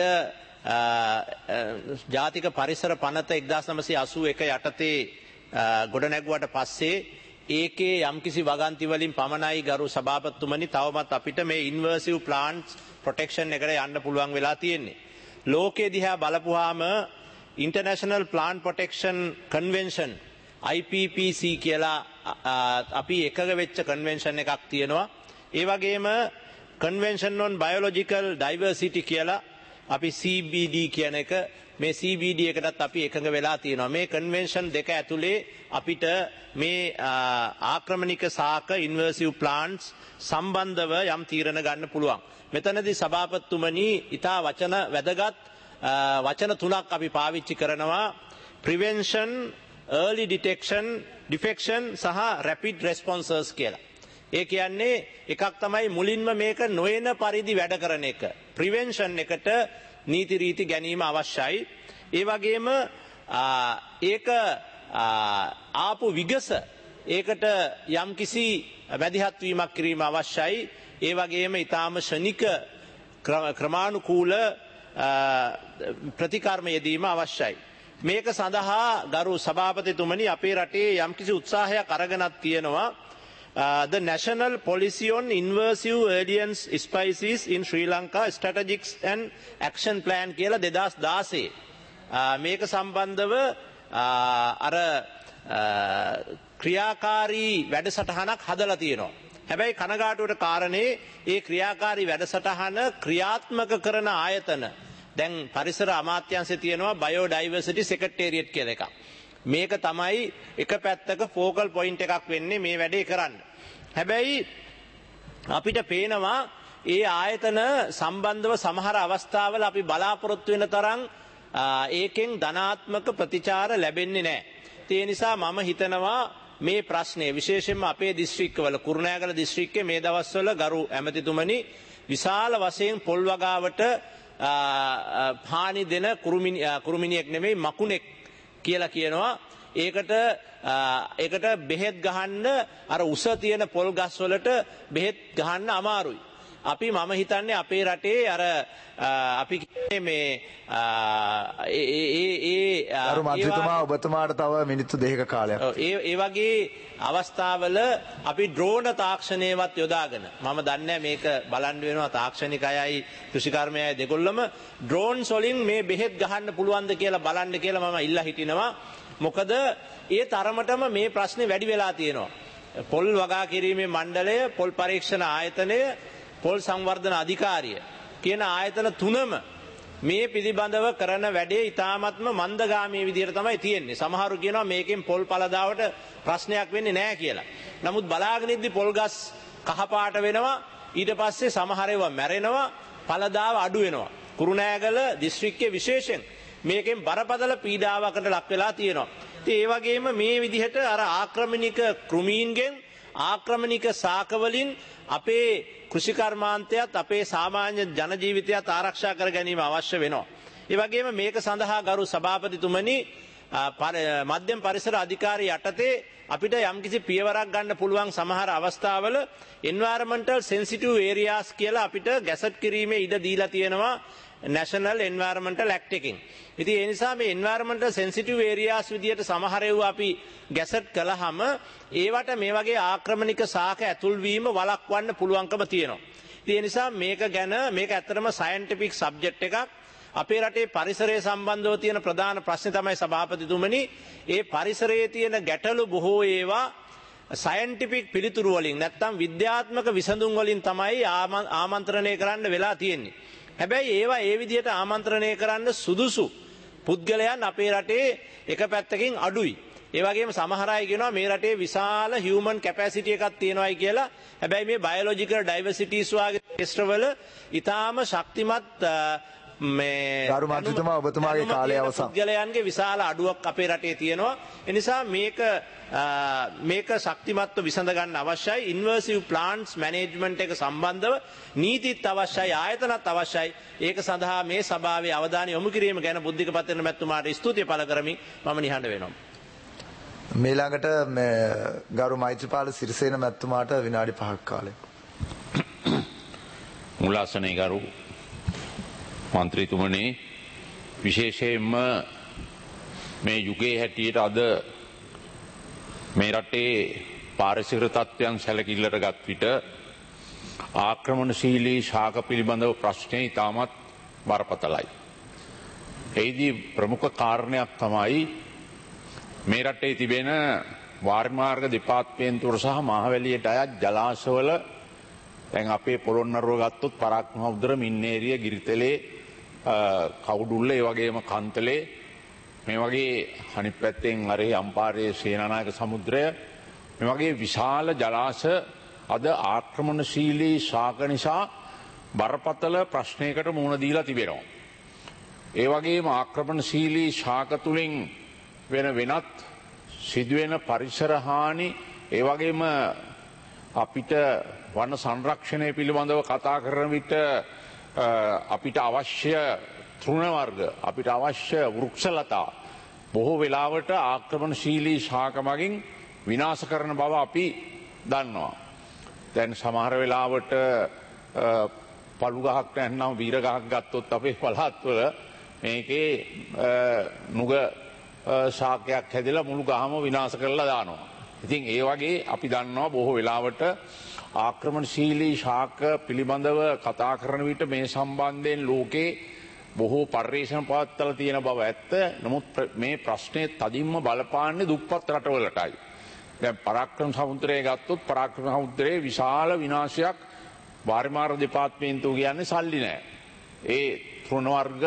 ජාතික පරිසර පනත 1981 යටතේ ගොඩනැගුවට පස්සේ ඒකේ යම්කිසි වගන්ති වලින් පමණයි ගරු සභාපතිතුමනි තවමත් අපිට මේ ඉන්වර්සිව් ප්ලාන්ට්ස් ප්‍රොටෙක්ෂන් එකට යන්න පුළුවන් වෙලා තියෙන්නේ. ලෝකයේ දිහා බලපුවාම international plant protection convention IPPC කියලා අපි එකග වෙච්ච කන්වෙන්ෂන් එකක් තියෙනවා. ඒ වගේම කන්වෙන්ෂන් on biological diversity කියලා අපි CBD කියන එක මේ CBD එකටත් අපි එකඟ වෙලා තියෙනවා. මේ කන්වෙන්ෂන් දෙක ඇතුලේ අපිට මේ ආක්‍රමණික සාක ඉන්වර්සිව් ප්ලාන්ට්ස් සම්බන්ධව යම් තීරණ ගන්න පුළුවන්. මෙතනදී සභාපතිතුමනි ඉතා වැදගත් වචන තුනක් අපි පාවිච්චි කරනවා. prevention, early detection, defection සහ rapid responses කියලා. ඒ කියන්නේ එකක් තමයි මුලින්ම මේක නොයන පරිදි වැඩ කරන එක. prevention එකට නීති රීති ගැනීම අවශ්‍යයි. ඒ වගේම ඒක ආපු විගස ඒකට යම්කිසි මැදිහත් වීමක් කිරීම අවශ්‍යයි. ඒ වගේම ඊටාම ශනික ක්‍රමානුකූල ප්‍රතිකර්ම යෙදීම අවශ්‍යයි. මේක සඳහා ගරු සභාපතිතුමනි අපේ රටේ යම්කිසි උත්සාහයක් අරගෙනක් තියෙනවා. The National Policy on Invasive Alien Species in Sri Lanka Strategies and Action Plan කියලා 2016 මේක සම්බන්ධව අර ක්‍රියාකාරී වැඩසටහනක් හදලා තියෙනවා. හැබැයි කනගාටුවට කාරණේ ඒ ක්‍රියාකාරී වැඩසටහන ක්‍රියාත්මක කරන ආයතන දැන් පරිසර අමාත්‍යාංශයේ තියෙනවා බයෝඩයිවර්සිටි සෙක්‍රටේරියට් කියලා එකක්. මේක තමයි එක පැත්තක ෆෝකල් පොයින්ට් එකක් වෙන්නේ මේ වැඩේ කරන්න. හැබැයි අපිට පේනවා ඒ ආයතන සම්බන්ධව සමහර අවස්ථාවල අපි බලාපොරොත්තු වෙන තරම් ඒකෙන් ධනාත්මක ප්‍රතිචාර ලැබෙන්නේ නැහැ. ඒ නිසා මම හිතනවා මේ ප්‍රශ්නේ විශේෂයෙන්ම අපේ දිස්ත්‍රික්කවල කුරුණෑගල දිස්ත්‍රික්කයේ මේ දවස්වල ගරු ඇමතිතුමනි විශාල වශයෙන් පොල් වගාවට හානි දෙන කුරුමිනියෙක් නෙමෙයි මකුණෙක් කියලා කියනවා. ඒකට බෙහෙත් ගහන්න අර උස තියෙන පොල් ගස් වලට බෙහෙත් ගහන්න අමාරුයි. මම හිතන්නේ අපේ රටේ අර අපි කියන්නේ මේ ගරු මන්ත්‍රීතුමා ඔබතුමාට තව මිනිත්තු 2ක කාලයක්. ඒ වගේ අවස්ථාවල අපි ඩ්‍රෝන තාක්ෂණයවත් යොදාගෙන මම දන්නේ මේක බලන්න වෙනවා තාක්ෂණික අයයි කෘෂිකර්මය අය දෙකොල්ලම ඩ්‍රෝන්ස් වලින් මේ බෙහෙත් ගහන්න පුළුවන්ද කියලා බලන්න කියලා මම ඉල්ලා හිටිනවා. මොකද ඒ තරමටම මේ ප්‍රශ්නේ වැඩි වෙලා තියෙනවා. පොල් වගා කිරීමේ මණ්ඩලය, පොල් පරීක්ෂණ ආයතනය, පොල් සංවර්ධන අධිකාරිය කියන ආයතන තුනම මේ පිළිබඳව කරන වැඩේ ඉතාමත්ම මන්දගාමී විදිහට තමයි තියෙන්නේ. සමහරු කියනවා මේකෙන් පොල් පළදාවට ප්‍රශ්නයක් වෙන්නේ නැහැ කියලා. නමුත් බලාගෙන ඉද්දි පොල් ගස් කහපාට වෙනවා. ඊට පස්සේ සමහර ඒවා මැරෙනවා, පළදාව අඩු වෙනවා. කුරුණෑගල දිස්ත්‍රික්කයේ විශේෂයෙන් මේකෙන් බරපතල පීඩාවකට ලක් වෙලා තියෙනවා. ඉතින් ඒ වගේම මේ විදිහට අර ආක්‍රමණික කෘමීන්ගෙන් ආක්‍රමණික සාකවලින් අපේ කෘෂිකර්මාන්තයත් අපේ සාමාන්‍ය ජන ජීවිතයත් ආරක්ෂා කර ගැනීම අවශ්‍ය වෙනවා. ඒ වගේම මේක සඳහා ගරු සභාපතිතුමනි මධ්‍යම පරිසර අධිකාරිය යටතේ අපිට යම්කිසි පියවරක් ගන්න පුළුවන් සමහර අවස්ථාවල environmental sensitive areas කියලා අපිට ගැසට් කිරීමේ ඉඩ දීලා තියෙනවා National Environmental Act එකකින්. ඉතින් ඒ නිසා මේ environmental sensitive areas විදියට සමහර ඒවා අපි ගැසට් කළාම ඒවට මේ වගේ ආක්‍රමණික සාක ඇතුල් වීම වළක්වන්න පුළුවන්කම තියෙනවා. ඉතින් ඒ නිසා මේක ගැන මේක ඇත්තටම scientific subject එකක්. අපේ රටේ පරිසරය සම්බන්ධව තියෙන ප්‍රධාන ප්‍රශ්නේ තමයි සභාපතිතුමනි ඒ පරිසරයේ තියෙන ගැටලු බොහෝ ඒවා සයන්ටිෆික් පිළිතුරු වලින් නැත්නම් විද්‍යාත්මක විසඳුම් වලින් තමයි ආමන්ත්‍රණය කරන්න වෙලා තියෙන්නේ. හැබැයි ඒවා ඒ විදිහට ආමන්ත්‍රණය කරන්න සුදුසු පුද්ගලයන් අපේ රටේ එක පැත්තකින් අඩුයි. ඒ වගේම සමහර අය කියනවා මේ රටේ විශාල හියුමන් කැපැසිටි එකක් තියෙනවායි කියලා. හැබැයි මේ බයොලොජිකල් ඩයිවර්සිටිස් වගේ ක්ෂේත්‍රවල ඊටාම ශක්තිමත් මේ ගරු මන්ත්‍රීතුමා ඔබතුමාගේ කාලය අවසන්. පුද්ගලයන්ගේ විශාල අඩුවක් අපේ රටේ තියෙනවා. ඒ නිසා මේක ශක්තිමත්ව විසඳ ගන්න අවශ්‍යයි. ඉන්වර්සිව් ප්ලාන්ට්ස් මැනේජ්මන්ට් එක සම්බන්ධව නීතිත් අවශ්‍යයි, ආයතනත් අවශ්‍යයි. ඒක සඳහා මේ සභාවේ අවධානය යොමු කිරීම ගැන බුද්ධික පත්‍රන මැතිතුමාට ස්තුතිය පළ කරමි. මම නිහඬ වෙනවා. මේළඟට ගරු මෛත්‍රීපාල සිරිසේන මැතිතුමාට විනාඩි 5ක් කාලය. මුලාසනේ ගරු මන්ත්‍රීතුමනි, විශේෂයෙන්ම මේ යුගයේ හැටියට අද මේ රටේ පාරිසරික තත්ත්වයන් සැලකිල්ලට ගත් විට ආක්‍රමණශීලී ශාක පිළිබඳව ප්‍රශ්නය ඉතාමත් බරපතලයි. එහිදී ප්‍රමුඛ කාරණයක් තමයි මේ රටේ තිබෙන වාරිමාර්ග දෙපාර්තමේන්තුව සහ මහවැලියට අයත් ජලාශවල දැන් අපේ පොළොන්නරුව ගත්තොත් පරාක්‍රමඋද්දර මින්නේරිය ගිරිතලේ කවුඩුල්ල ඒ වගේම කන්තලේ මේ වගේ අනිත් පැත්තෙන් අරේ අම්පාරයේ සේනානායක සමුද්‍රය මේ වගේ විශාල ජලාශ අද ආක්‍රමණශීලී ශාක නිසා බරපතල ප්‍රශ්නයකට මුහුණ දීලා තිබෙනවා. ඒ වගේම ආක්‍රමණශීලී ශාක තුලින් වෙනත් සිදුවෙන පරිසර හානි ඒ වගේම අපිට වන සංරක්ෂණය පිළිබඳව කතා කරන විට අපිට අවශ්‍ය තෘණ වර්ග අපිට අවශ්‍ය වෘක්ෂලතා බොහෝ වෙලාවට ආක්‍රමණශීලී ශාක මගින් විනාශ කරන බව අපි දන්නවා. දැන් සමහර වෙලාවට පළු ගහක් නැත්නම් වීර ගහක් ගත්තොත් අපේ පළාත්වල මේකේ නුග ශාකයක් හැදලා මුළු ගහම විනාශ කරලා දානවා. ඉතින් ඒ වගේ අපි දන්නවා බොහෝ වෙලාවට ආක්‍රමණශීලී ශාක පිළිබඳව කතා කරන විට මේ සම්බන්ධයෙන් ලෝකේ බොහෝ පර්යේෂණ පවත්වලා තියෙන බව ඇත්ත. නමුත් මේ ප්‍රශ්නේ තදින්ම බලපාන්නේ දුප්පත් රටවලටයි. දැන් පරාක්‍රම සමුද්‍රය ගත්තොත් පරාක්‍රම සමුද්‍රයේ විශාල විනාශයක් වාරිමාර්ග දෙපාර්තමේන්තුව කියන්නේ සල්ලි නැහැ. ඒ තෘණ වර්ග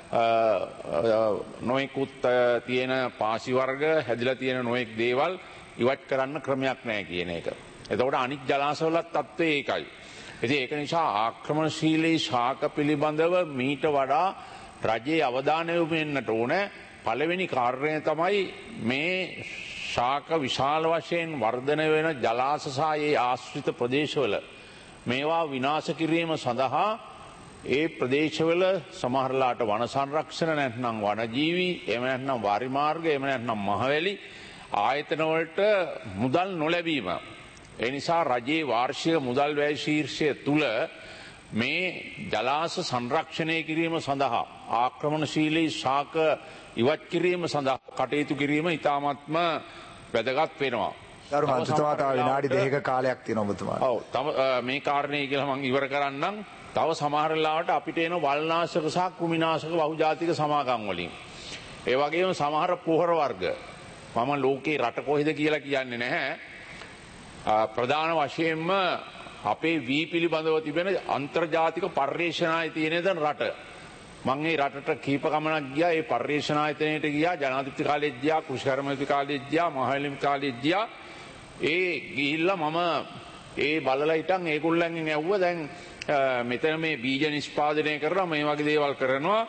නොයෙකුත් තියෙන පාසි වර්ග හැදිලා තියෙන නොයෙක් දේවල් ඉවත් කරන්න ක්‍රමයක් නැහැ කියන එක. එතකොට අනික් ජලාශවලත් තත්ත්වය ඒකයි. ඉතින් ඒක නිසා ආක්‍රමණශීලී ශාක පිළිබඳව මීට වඩා රජයේ අවධානය යොමු වෙන්නට ඕන. පළවෙනි කාරණය තමයි මේ ශාක විශාල වශයෙන් වර්ධනය වෙන ජලාශ සහ ඒ ආශ්‍රිත ප්‍රදේශවල මේවා විනාශ කිරීම සඳහා ඒ ප්‍රදේශවල සමහරලාට වන සංරක්ෂණ නැත්නම් වනජීවී එහෙම නැත්නම් වාරිමාර්ග එහෙම නැත්නම් මහවැලි ආයතන වලට මුදල් නොලැබීම. ඒ නිසා රජයේ වාර්ෂික මුදල් වැය ශීර්ෂය තුල මේ ජලාශ සංරක්ෂණය කිරීම සඳහා ආක්‍රමණශීලී ශාක ඉවත් කිරීම සඳහා කටයුතු කිරීම ඉතාමත්ම වැදගත් වෙනවා. ගරු මන්ත්‍රීතුමා තව විනාඩි 2ක කාලයක් තියෙනවා ඔබතුමාට. ඔව් තව මේ කාරණේ කියලා මම ඉවර කරන්නම්. තව සමහර වෙලාවට අපිට එන වල්නාශක සහ කෘමිනාශක බහුජාතික සමාගම් වලින්. ඒ වගේම සමහර පොහොර වර්ග මම ලෝකේ රට කොහෙද කියලා කියන්නේ නැහැ. ප්‍රධාන වශයෙන්ම අපේ වී පිළිබඳව තිබෙන අන්තර්ජාතික පර්යේෂණ තියෙන රට. මම මේ රටට කීප ගමනක් ගියා. ඒ පර්යේෂණ ආයතනයට ගියා. ජනාධිපති කාලෙත් ගියා, කෘෂිකර්මති කාලෙත් ගියා, මහවැලිම් කාලෙත් ගියා. ඒ ගිහිල්ලා මම ඒ බලලා හිටන් ඒගොල්ලන්ගෙන් ඇහුවා දැන් මෙතන මේ බීජ නිෂ්පාදනය කරනවා මේ වගේ දේවල් කරනවා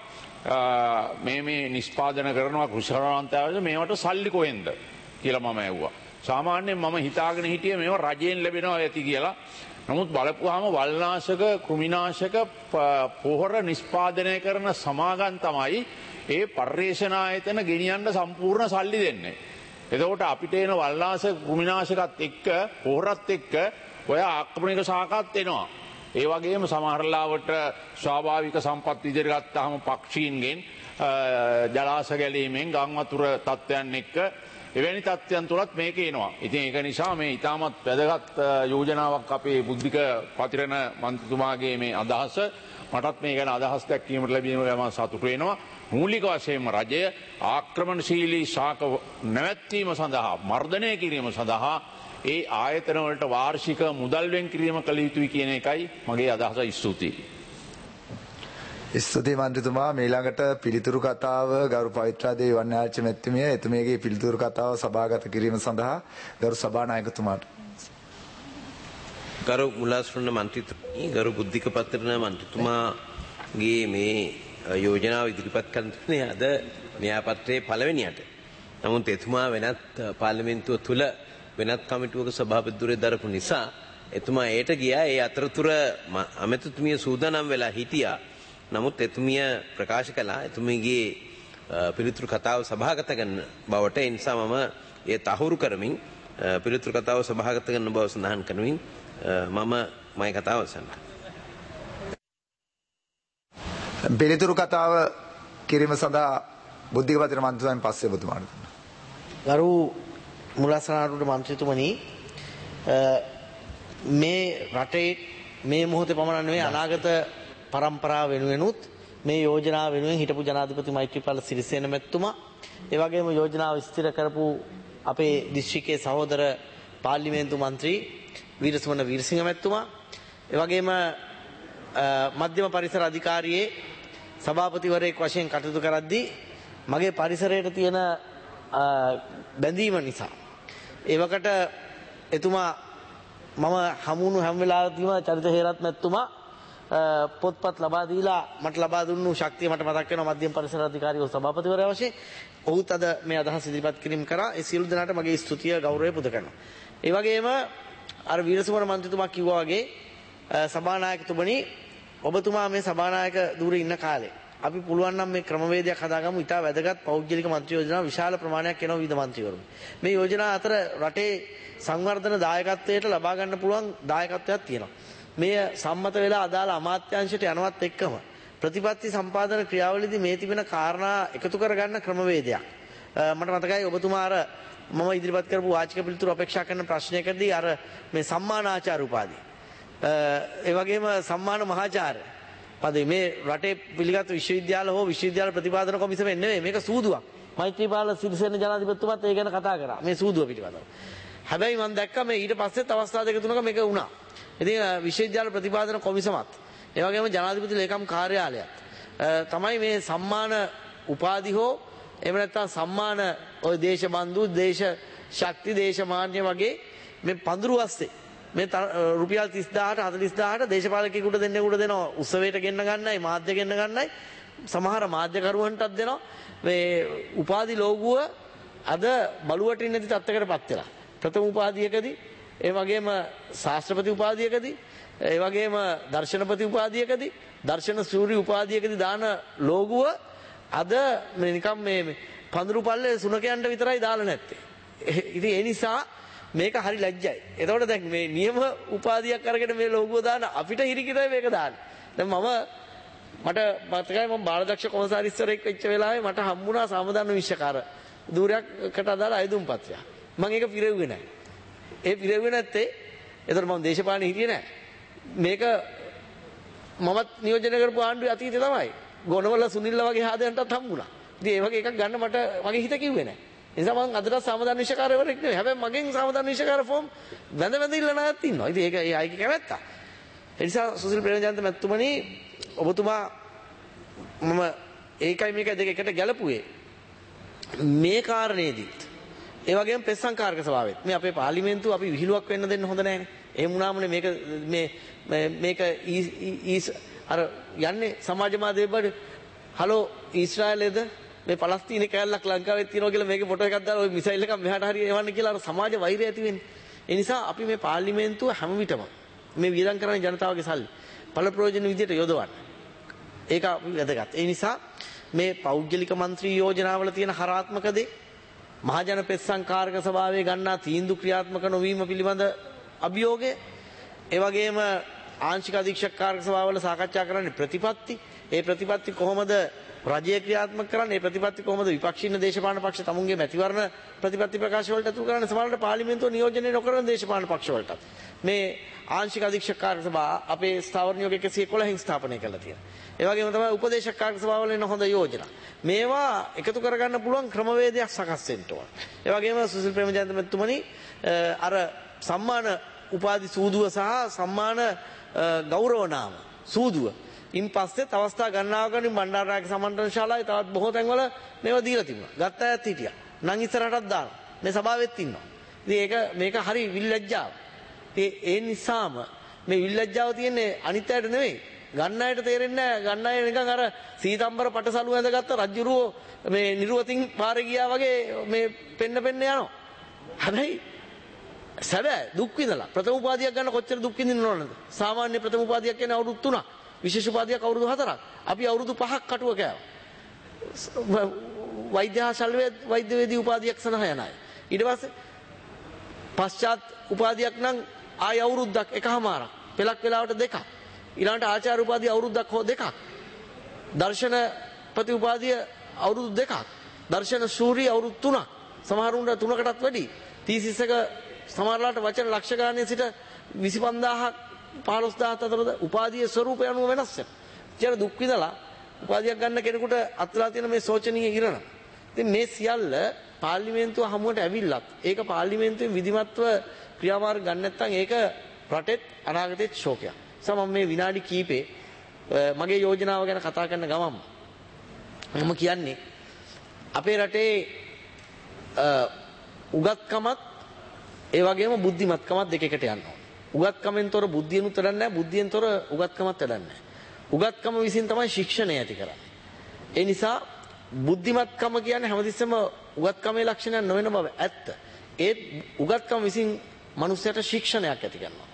මේ නිෂ්පාදන කරනවා කෘෂිකර්මාන්තයවල මේවට සල්ලි කොහෙන්ද කියලා මම ඇහුවා. සාමාන්‍යයෙන් මම හිතාගෙන හිටියේ මේවා රජයෙන් ලැබෙනවා ඇති කියලා. නමුත් බලපුවාම වල්නාශක කෘමිනාශක පොහොර නිෂ්පාදනය කරන සමාගම් තමයි ඒ පර්යේෂණ ආයතන ගෙනියන්න සම්පූර්ණ සල්ලි දෙන්නේ. එතකොට අපිට එන වල්නාශක කෘමිනාශකත් එක්ක පොහොරත් එක්ක ඔය ආක්‍රමණික ශාකත් එනවා. ඒ වගේම සමහරලාවට ස්වාභාවික සම්පත් විදිහට ගත්තාම පක්ෂීන්ගෙන් ජලාශ ගැලීමෙන් ගම් වතුර තත්ත්වයන් එක්ක එවැනි තත්ත්වයන් තුළත් මේක එනවා. ඉතින් ඒක නිසා මේ ඉතාමත් වැදගත් යෝජනාවක් අපේ බුද්ධික පතිරණ මන්ත්‍රීතුමාගේ මේ අදහස මටත් මේ ගැන අදහස් දැක්වීමට ලැබීම මම සතුටු වෙනවා. මූලික වශයෙන්ම රජය ආක්‍රමණශීලී ශාක නැවැත්වීම සඳහා මර්ධනය කිරීම සඳහා ඒ ආයතන වලට වාර්ෂික මුදල් වෙන් කිරීම කළ යුතුයි කියන එකයි මගේ අදහස. ස්තුතියි. ස්තුතියි මන්ත්‍රීතුමා. මීළඟට පිළිතුරු කතාව ගරු පවිත්‍රාදේවී වන්නාරච්චි මැතිණිය එතුමියගේ පිළිතුරු කතාව සභාගත කිරීම සඳහා ගරු සභානායකතුමාට. ගරු මුලාසුන්න මන්ත්‍රීතුමනි, ගරු බුද්ධික පත්‍රණ මන්ත්‍රීතුමාගේ මේ යෝජනාව ඉදිරිපත් කරන්නේ අද න්‍යායපත්‍රයේ පළවෙනියට. නමුත් එතුමා වෙනත් පාර්ලිමේන්තුව තුල වෙනත් කමිටුවක සභාපතිවරයෙක් දරපු නිසා එතුමා ඒට ගියා. ඒ අතරතුර අමෙතුමිය සූදානම් වෙලා හිටියා. නමුත් එතුමිය ප්‍රකාශ කළා එතුමියගේ පිළිතුරු කතාව සභාගත කරන බවට. ඒ නිසා මම ඒ තහවුරු කරමින් පිළිතුරු කතාව සභාගත කරන බව සඳහන් කරමින් මම මගේ කතාව අවසන් කරනවා. පිළිතුරු කතාව කිරීම සඳහා බුද්ධික පතිරණ මන්ත්‍රීතුමන් පස්සේ ඔබතුමාට. ගරු මුලසනාරුට මන්ත්‍රීතුමනි, මේ රටේ මේ මොහොතේ පමණ නෙවෙයි අනාගත පරම්පරාව වෙනුවෙනුත් මේ යෝජනාව වෙනුවෙන් හිටපු ජනාධිපති මෛත්‍රීපාල සිරිසේන මැතිතුමා, ඒ වගේම යෝජනාව ස්ථිර කරපු අපේ දිස්ත්‍රික්කයේ සහෝදර පාර්ලිමේන්තු මන්ත්‍රී වීරසුමන වීරසිංහ මැතිතුමා, ඒ වගේම මධ්‍යම පරිසර අධිකාරියේ සභාපතිවරයෙක් වශයෙන් කටයුතු කරද්දී මගේ පරිසරයට තියෙන බැඳීම නිසා ඒවකට එතුමා මම හමුණු හැම වෙලාවෙදීම චරිත හේරත් මැතිතුමා පොත්පත් ලබා දීලා මට ලබා දුන්නු ශක්තිය මට මතක් වෙනවා මධ්‍යම පරිසර අධිකාරියෝ සභාපතිවරයා වශයෙන්. ඔහුත් අද මේ අදහස් ඉදිරිපත් කිරීම කරා. ඒ සියලු දෙනාට මගේ ස්තුතිය ගෞරවය පුද කරනවා. ඒ වගේම අර වීරසුමන මන්ත්‍රීතුමා කිව්වා වගේ සභානායකතුමනි, ඔබතුමා මේ සභානායක ධූරේ ඉන්න කාලේ අපි පුළුවන් නම් මේ ක්‍රමවේදයක් හදාගමු. ඉතා වැදගත් පෞද්ගලික මන්ත්‍රී යෝජනා විශාල ප්‍රමාණයක් එනවා විවිධ මන්ත්‍රීවරුන්. මේ යෝජනා අතර රටේ සංවර්ධන දායකත්වයට ලබා ගන්න පුළුවන් දායකත්වයක් තියෙනවා. මේ සම්මත වෙලා අදාළ අමාත්‍යාංශයට යනවත් එක්කම ප්‍රතිපත්ති සම්පාදන ක්‍රියාවලියේදී මේ තිබෙන කාරණා එකතු කරගන්න ක්‍රමවේදයක් මට මතකයි. ඔබතුමා අර මම ඉදිරිපත් කරපු වාචික පිළිතුරු අපේක්ෂා කරන ප්‍රශ්නයකදී අර මේ සම්මානාචාර්ය උපාධිය ඒ වගේම සම්මාන මහාචාර්ය පදේ මේ රටේ පිළිගත් විශ්වවිද්‍යාල හෝ විශ්වවිද්‍යාල ප්‍රතිපාදන කොමිසමෙන් නෙවෙයි, මේක සූදුවක්. මෛත්‍රීපාල සිරිසේන ජනාධිපතිතුමාත් ඒ ගැන කතා කරා මේ සූදුව පිළිබඳව. හැබැයි මම දැක්කා මේ ඊට පස්සෙත් අවස්ථා දෙක තුනක මේක වුණා. ඉතින් විශ්වවිද්‍යාල ප්‍රතිපාදන කොමිසමත් ඒ වගේම ජනාධිපති ලේකම් කාර්යාලයත් තමයි මේ සම්මාන උපාධි හෝ එහෙම නැත්නම් සම්මාන ඔය දේශබන්දු, දේශ ශක්ති, දේශමාන්‍ය වගේ මේ පඳුරු අස්සේ මේ රුපියල් 30000ට 40000ට දේශපාලකයෙකුට දෙන්නෙකුට දෙනවා. උත්සවයට ගෙන්න ගන්නයි, මාධ්‍ය ගෙන්න ගන්නයි, සමහර මාධ්‍යකරුවන්ටත් දෙනවා. මේ උපාධි ලෝගුව අද බලුවටින් නැති තත්ත්වයකටපත් වෙලා. ප්‍රථම උපාධියකදී, ඒ වගේම ශාස්ත්‍රපති උපාධියකදී, ඒ වගේම දර්ශනපති උපාධියකදී, දර්ශන ශූරි උපාධියකදී දාන ලෝගුව අද නිකම් මේ පඳුරු පල්ලේ සුනකයන්ට විතරයි දාලා නැත්තේ. ඉතින් ඒ නිසා මේක හරි ලැජ්ජයි. එතකොට දැන් මේ නියම උපාධියක් අරගෙන මේ ලෝගුව දාන අපිට හිරිකිතයි මේක දාන්නේ. දැන් මට මතකයි මම බාලදක්ෂ කොමසාරිස්වරයෙක් වෙච්ච වෙලාවේ මට හම්බුණා සාමදාන විශ්වකාර ධූරයකට අදාළ අයදුම් පත්‍රයක්. මම ඒක පිරෙව්වේ නැහැ. ඒ පිරෙව්වේ නැත්තේ එතකොට මම දේශපාලනේ හිටියේ නැහැ. මේක මමත් නියෝජනය කරපු ආණ්ඩුවේ අතීතේ තමයි. ගොනවල සුනිල්ලා වගේ හාදයන්ටත් හම්බුණා. ඉතින් ඒ වගේ එකක් ගන්න මට මගේ හිත කිව්වේ නැහැ. ඒ නිසා මම අදට සාමදාන විශ්වකාරයෙක් නෙවෙයි. හැබැයි මගෙන් සාමදාන විශ්වකාර ෆෝම් වැඳ ඉල්ලන අයත් ඉන්නවා. ඉතින් ඒක ඒ අයගේ කැමැත්ත. ඒ නිසා සුසිල් ප්‍රේමජයන්ත මැතිතුමනි, ඔබතුමා මම ඒකයි මේක දෙක එකට ගැලපුවේ මේ කාරණේදීත්. ඒ වගේම පෙස්සංකාරක සභාවෙත් මේ අපේ පාර්ලිමේන්තුව අපි විහිළුවක් වෙන්න දෙන්න හොඳ නැහැනේ. එහෙම වුණාමනේ මේක අර යන්නේ සමාජ මාධ්‍යවල හලෝ ඊශ්‍රායලයේද මේ පලස්තීන කැලලක් ලංකාවේ තියෙනවා කියලා මේකේ ෆොටෝ එකක් දාලා ওই මිසයිල් එකක් මෙහාට හරිය එවන්න කියලා අර සමාජ වෛරය ඇති වෙන්නේ. ඒ නිසා අපි මේ පාර්ලිමේන්තුව හැම විටම මේ වියදම් කරන ජනතාවගේ සල්ලි පළ ප්‍රයෝජන විදියට යොදවන්න. ඒක වැදගත්. ඒ නිසා මේ පෞද්ගලික മന്ത്രി යෝජනාවල තියෙන හරාත්මක දේ, මහජන පෙත්සංකාරක සභාවේ ගන්නා තීන්දුව ක්‍රියාත්මක නොවීම පිළිබඳ අභියෝගය, ඒ වගේම ආංශික අධීක්ෂක කාර්ය සභාවල සාකච්ඡා කරන්නේ ප්‍රතිපත්ති. ඒ ප්‍රතිපත්ති කොහොමද රජය ක්‍රියාත්මක කරන්නේ? ඒ ප්‍රතිපත්ති කොහොමද විපක්ෂීය දේශපාලන පක්ෂ තමුන්ගේ මැතිවරණ ප්‍රතිපත්ති ප්‍රකාශ වලට අතුරු කරන්නේ? සමහරවිට පාර්ලිමේන්තුව නියෝජනය නොකරන දේශපාලන පක්ෂ වලට මේ ආංශික අධීක්ෂක කාර්ය සභාව අපේ ස්ථාවර නියෝග 111 ස්ථාපනය කරලා තියෙනවා. ඒ වගේම තමයි උපදේශක කාර්ය සභාවල එන හොඳ යෝජනා. මේවා එකතු කරගන්න පුළුවන් ක්‍රමවේදයක් සකස් වෙන්න ඕන. ඒ වගේම සුසිල් ප්‍රේමජයන්ත මැතිතුමනි අර සම්මාන උපාධි සූදුව සහ සම්මාන ගෞරව නාම සූදුව ඉන් පස්සෙත් අවස්ථා ගණනාවකින් බණ්ඩාරනායක සම්මන්ත්‍රණ ශාලාවේ තවත් බොහෝ තැන්වල මේවා දීලා තිබුණා. ගත්ත අයත් හිටියා. නම් ඉස්සරහටත් දානවා. මේ සභාවෙත් ඉන්නවා. ඉතින් මේක හරි විල්ලැජ්ජාව. ඉතින් ඒ නිසාම මේ විල්ලැජ්ජාව තියෙන්නේ අනිත් අයට නෙවෙයි. ගන්න අයට තේරෙන්නේ නැහැ. ගන්න අය නිකන් අර සීතම්බර පටසලු ඇඳගත්ත රජුරෝ මේ නිර්වතින් පාරේ ගියා වගේ මේ පෙන්න යනවා. හැබැයි සැබෑ දුක් විඳලා ප්‍රථම උපාධියක් ගන්න කොච්චර දුක් විඳින්න ඕනද? සාමාන්‍ය ප්‍රථම උපාධියක් කියන්නේ අවුරුදු 3ක්. විශේෂ උපාධියක් අවුරුදු 4ක්. අපි අවුරුදු 5ක් කටුව කෑවා. වෛද්‍ය හා ශල්‍ය වෛද්‍යවේදී උපාධියක් සඳහා යන අය. ඊට පස්සේ පශ්චාත් උපාධියක් නම් ආය අවුරුද්දක් එකමාරක්. පෙලක් වෙලාවට දෙකක්. ඊළඟට ආචාර්ය උපාධිය අවුරුද්දක් හෝ දෙකක්. දර්ශන ප්‍රති උපාධිය අවුරුදු දෙකක්. දර්ශන ශූරී අවුරුදු 3ක්. සමහරුන්ට 3කටත් වැඩි. තීසිස් එක සමහරලාට වචන ලක්ෂ ගානේ සිට 25000ක් 15000 අතර උපාධියේ ස්වරූපය අනුව වෙනස් වෙනවා. කියලා දුක් විඳලා උපාධියක් ගන්න කෙනෙකුට අත්ලා තියෙන මේ සෝචනීය ඉරණ. ඉතින් මේ සියල්ල පාර්ලිමේන්තුව හමුවට ඇවිල්ලත් ඒක පාර්ලිමේන්තුවේ විධිමත්ව ක්‍රියාමාර්ග ගන්න නැත්නම් ඒක රටෙත් අනාගතෙත් ශෝකයක්. මම මේ විනාඩි කීපේ මගේ යෝජනාව ගැන කතා කරන ගමන් මම කියන්නේ අපේ රටේ උගත්කමත් ඒ වගේම බුද්ධිමත්කමත් දෙක එකට යනවා. උගත්කමෙන් තොර බුද්ධියනුත් වැඩක් නැහැ, බුද්ධියෙන් තොර උගත්කමත් වැඩක් නැහැ. උගත්කම විසින් තමයි ශික්ෂණය ඇති කරන්නේ. ඒ නිසා බුද්ධිමත්කම කියන්නේ හැමතිස්සෙම උගත්කමේ ලක්ෂණයක් නොවන බව ඇත්ත. ඒත් උගත්කම විසින් මනුස්සයට ශික්ෂණයක් ඇති කරනවා.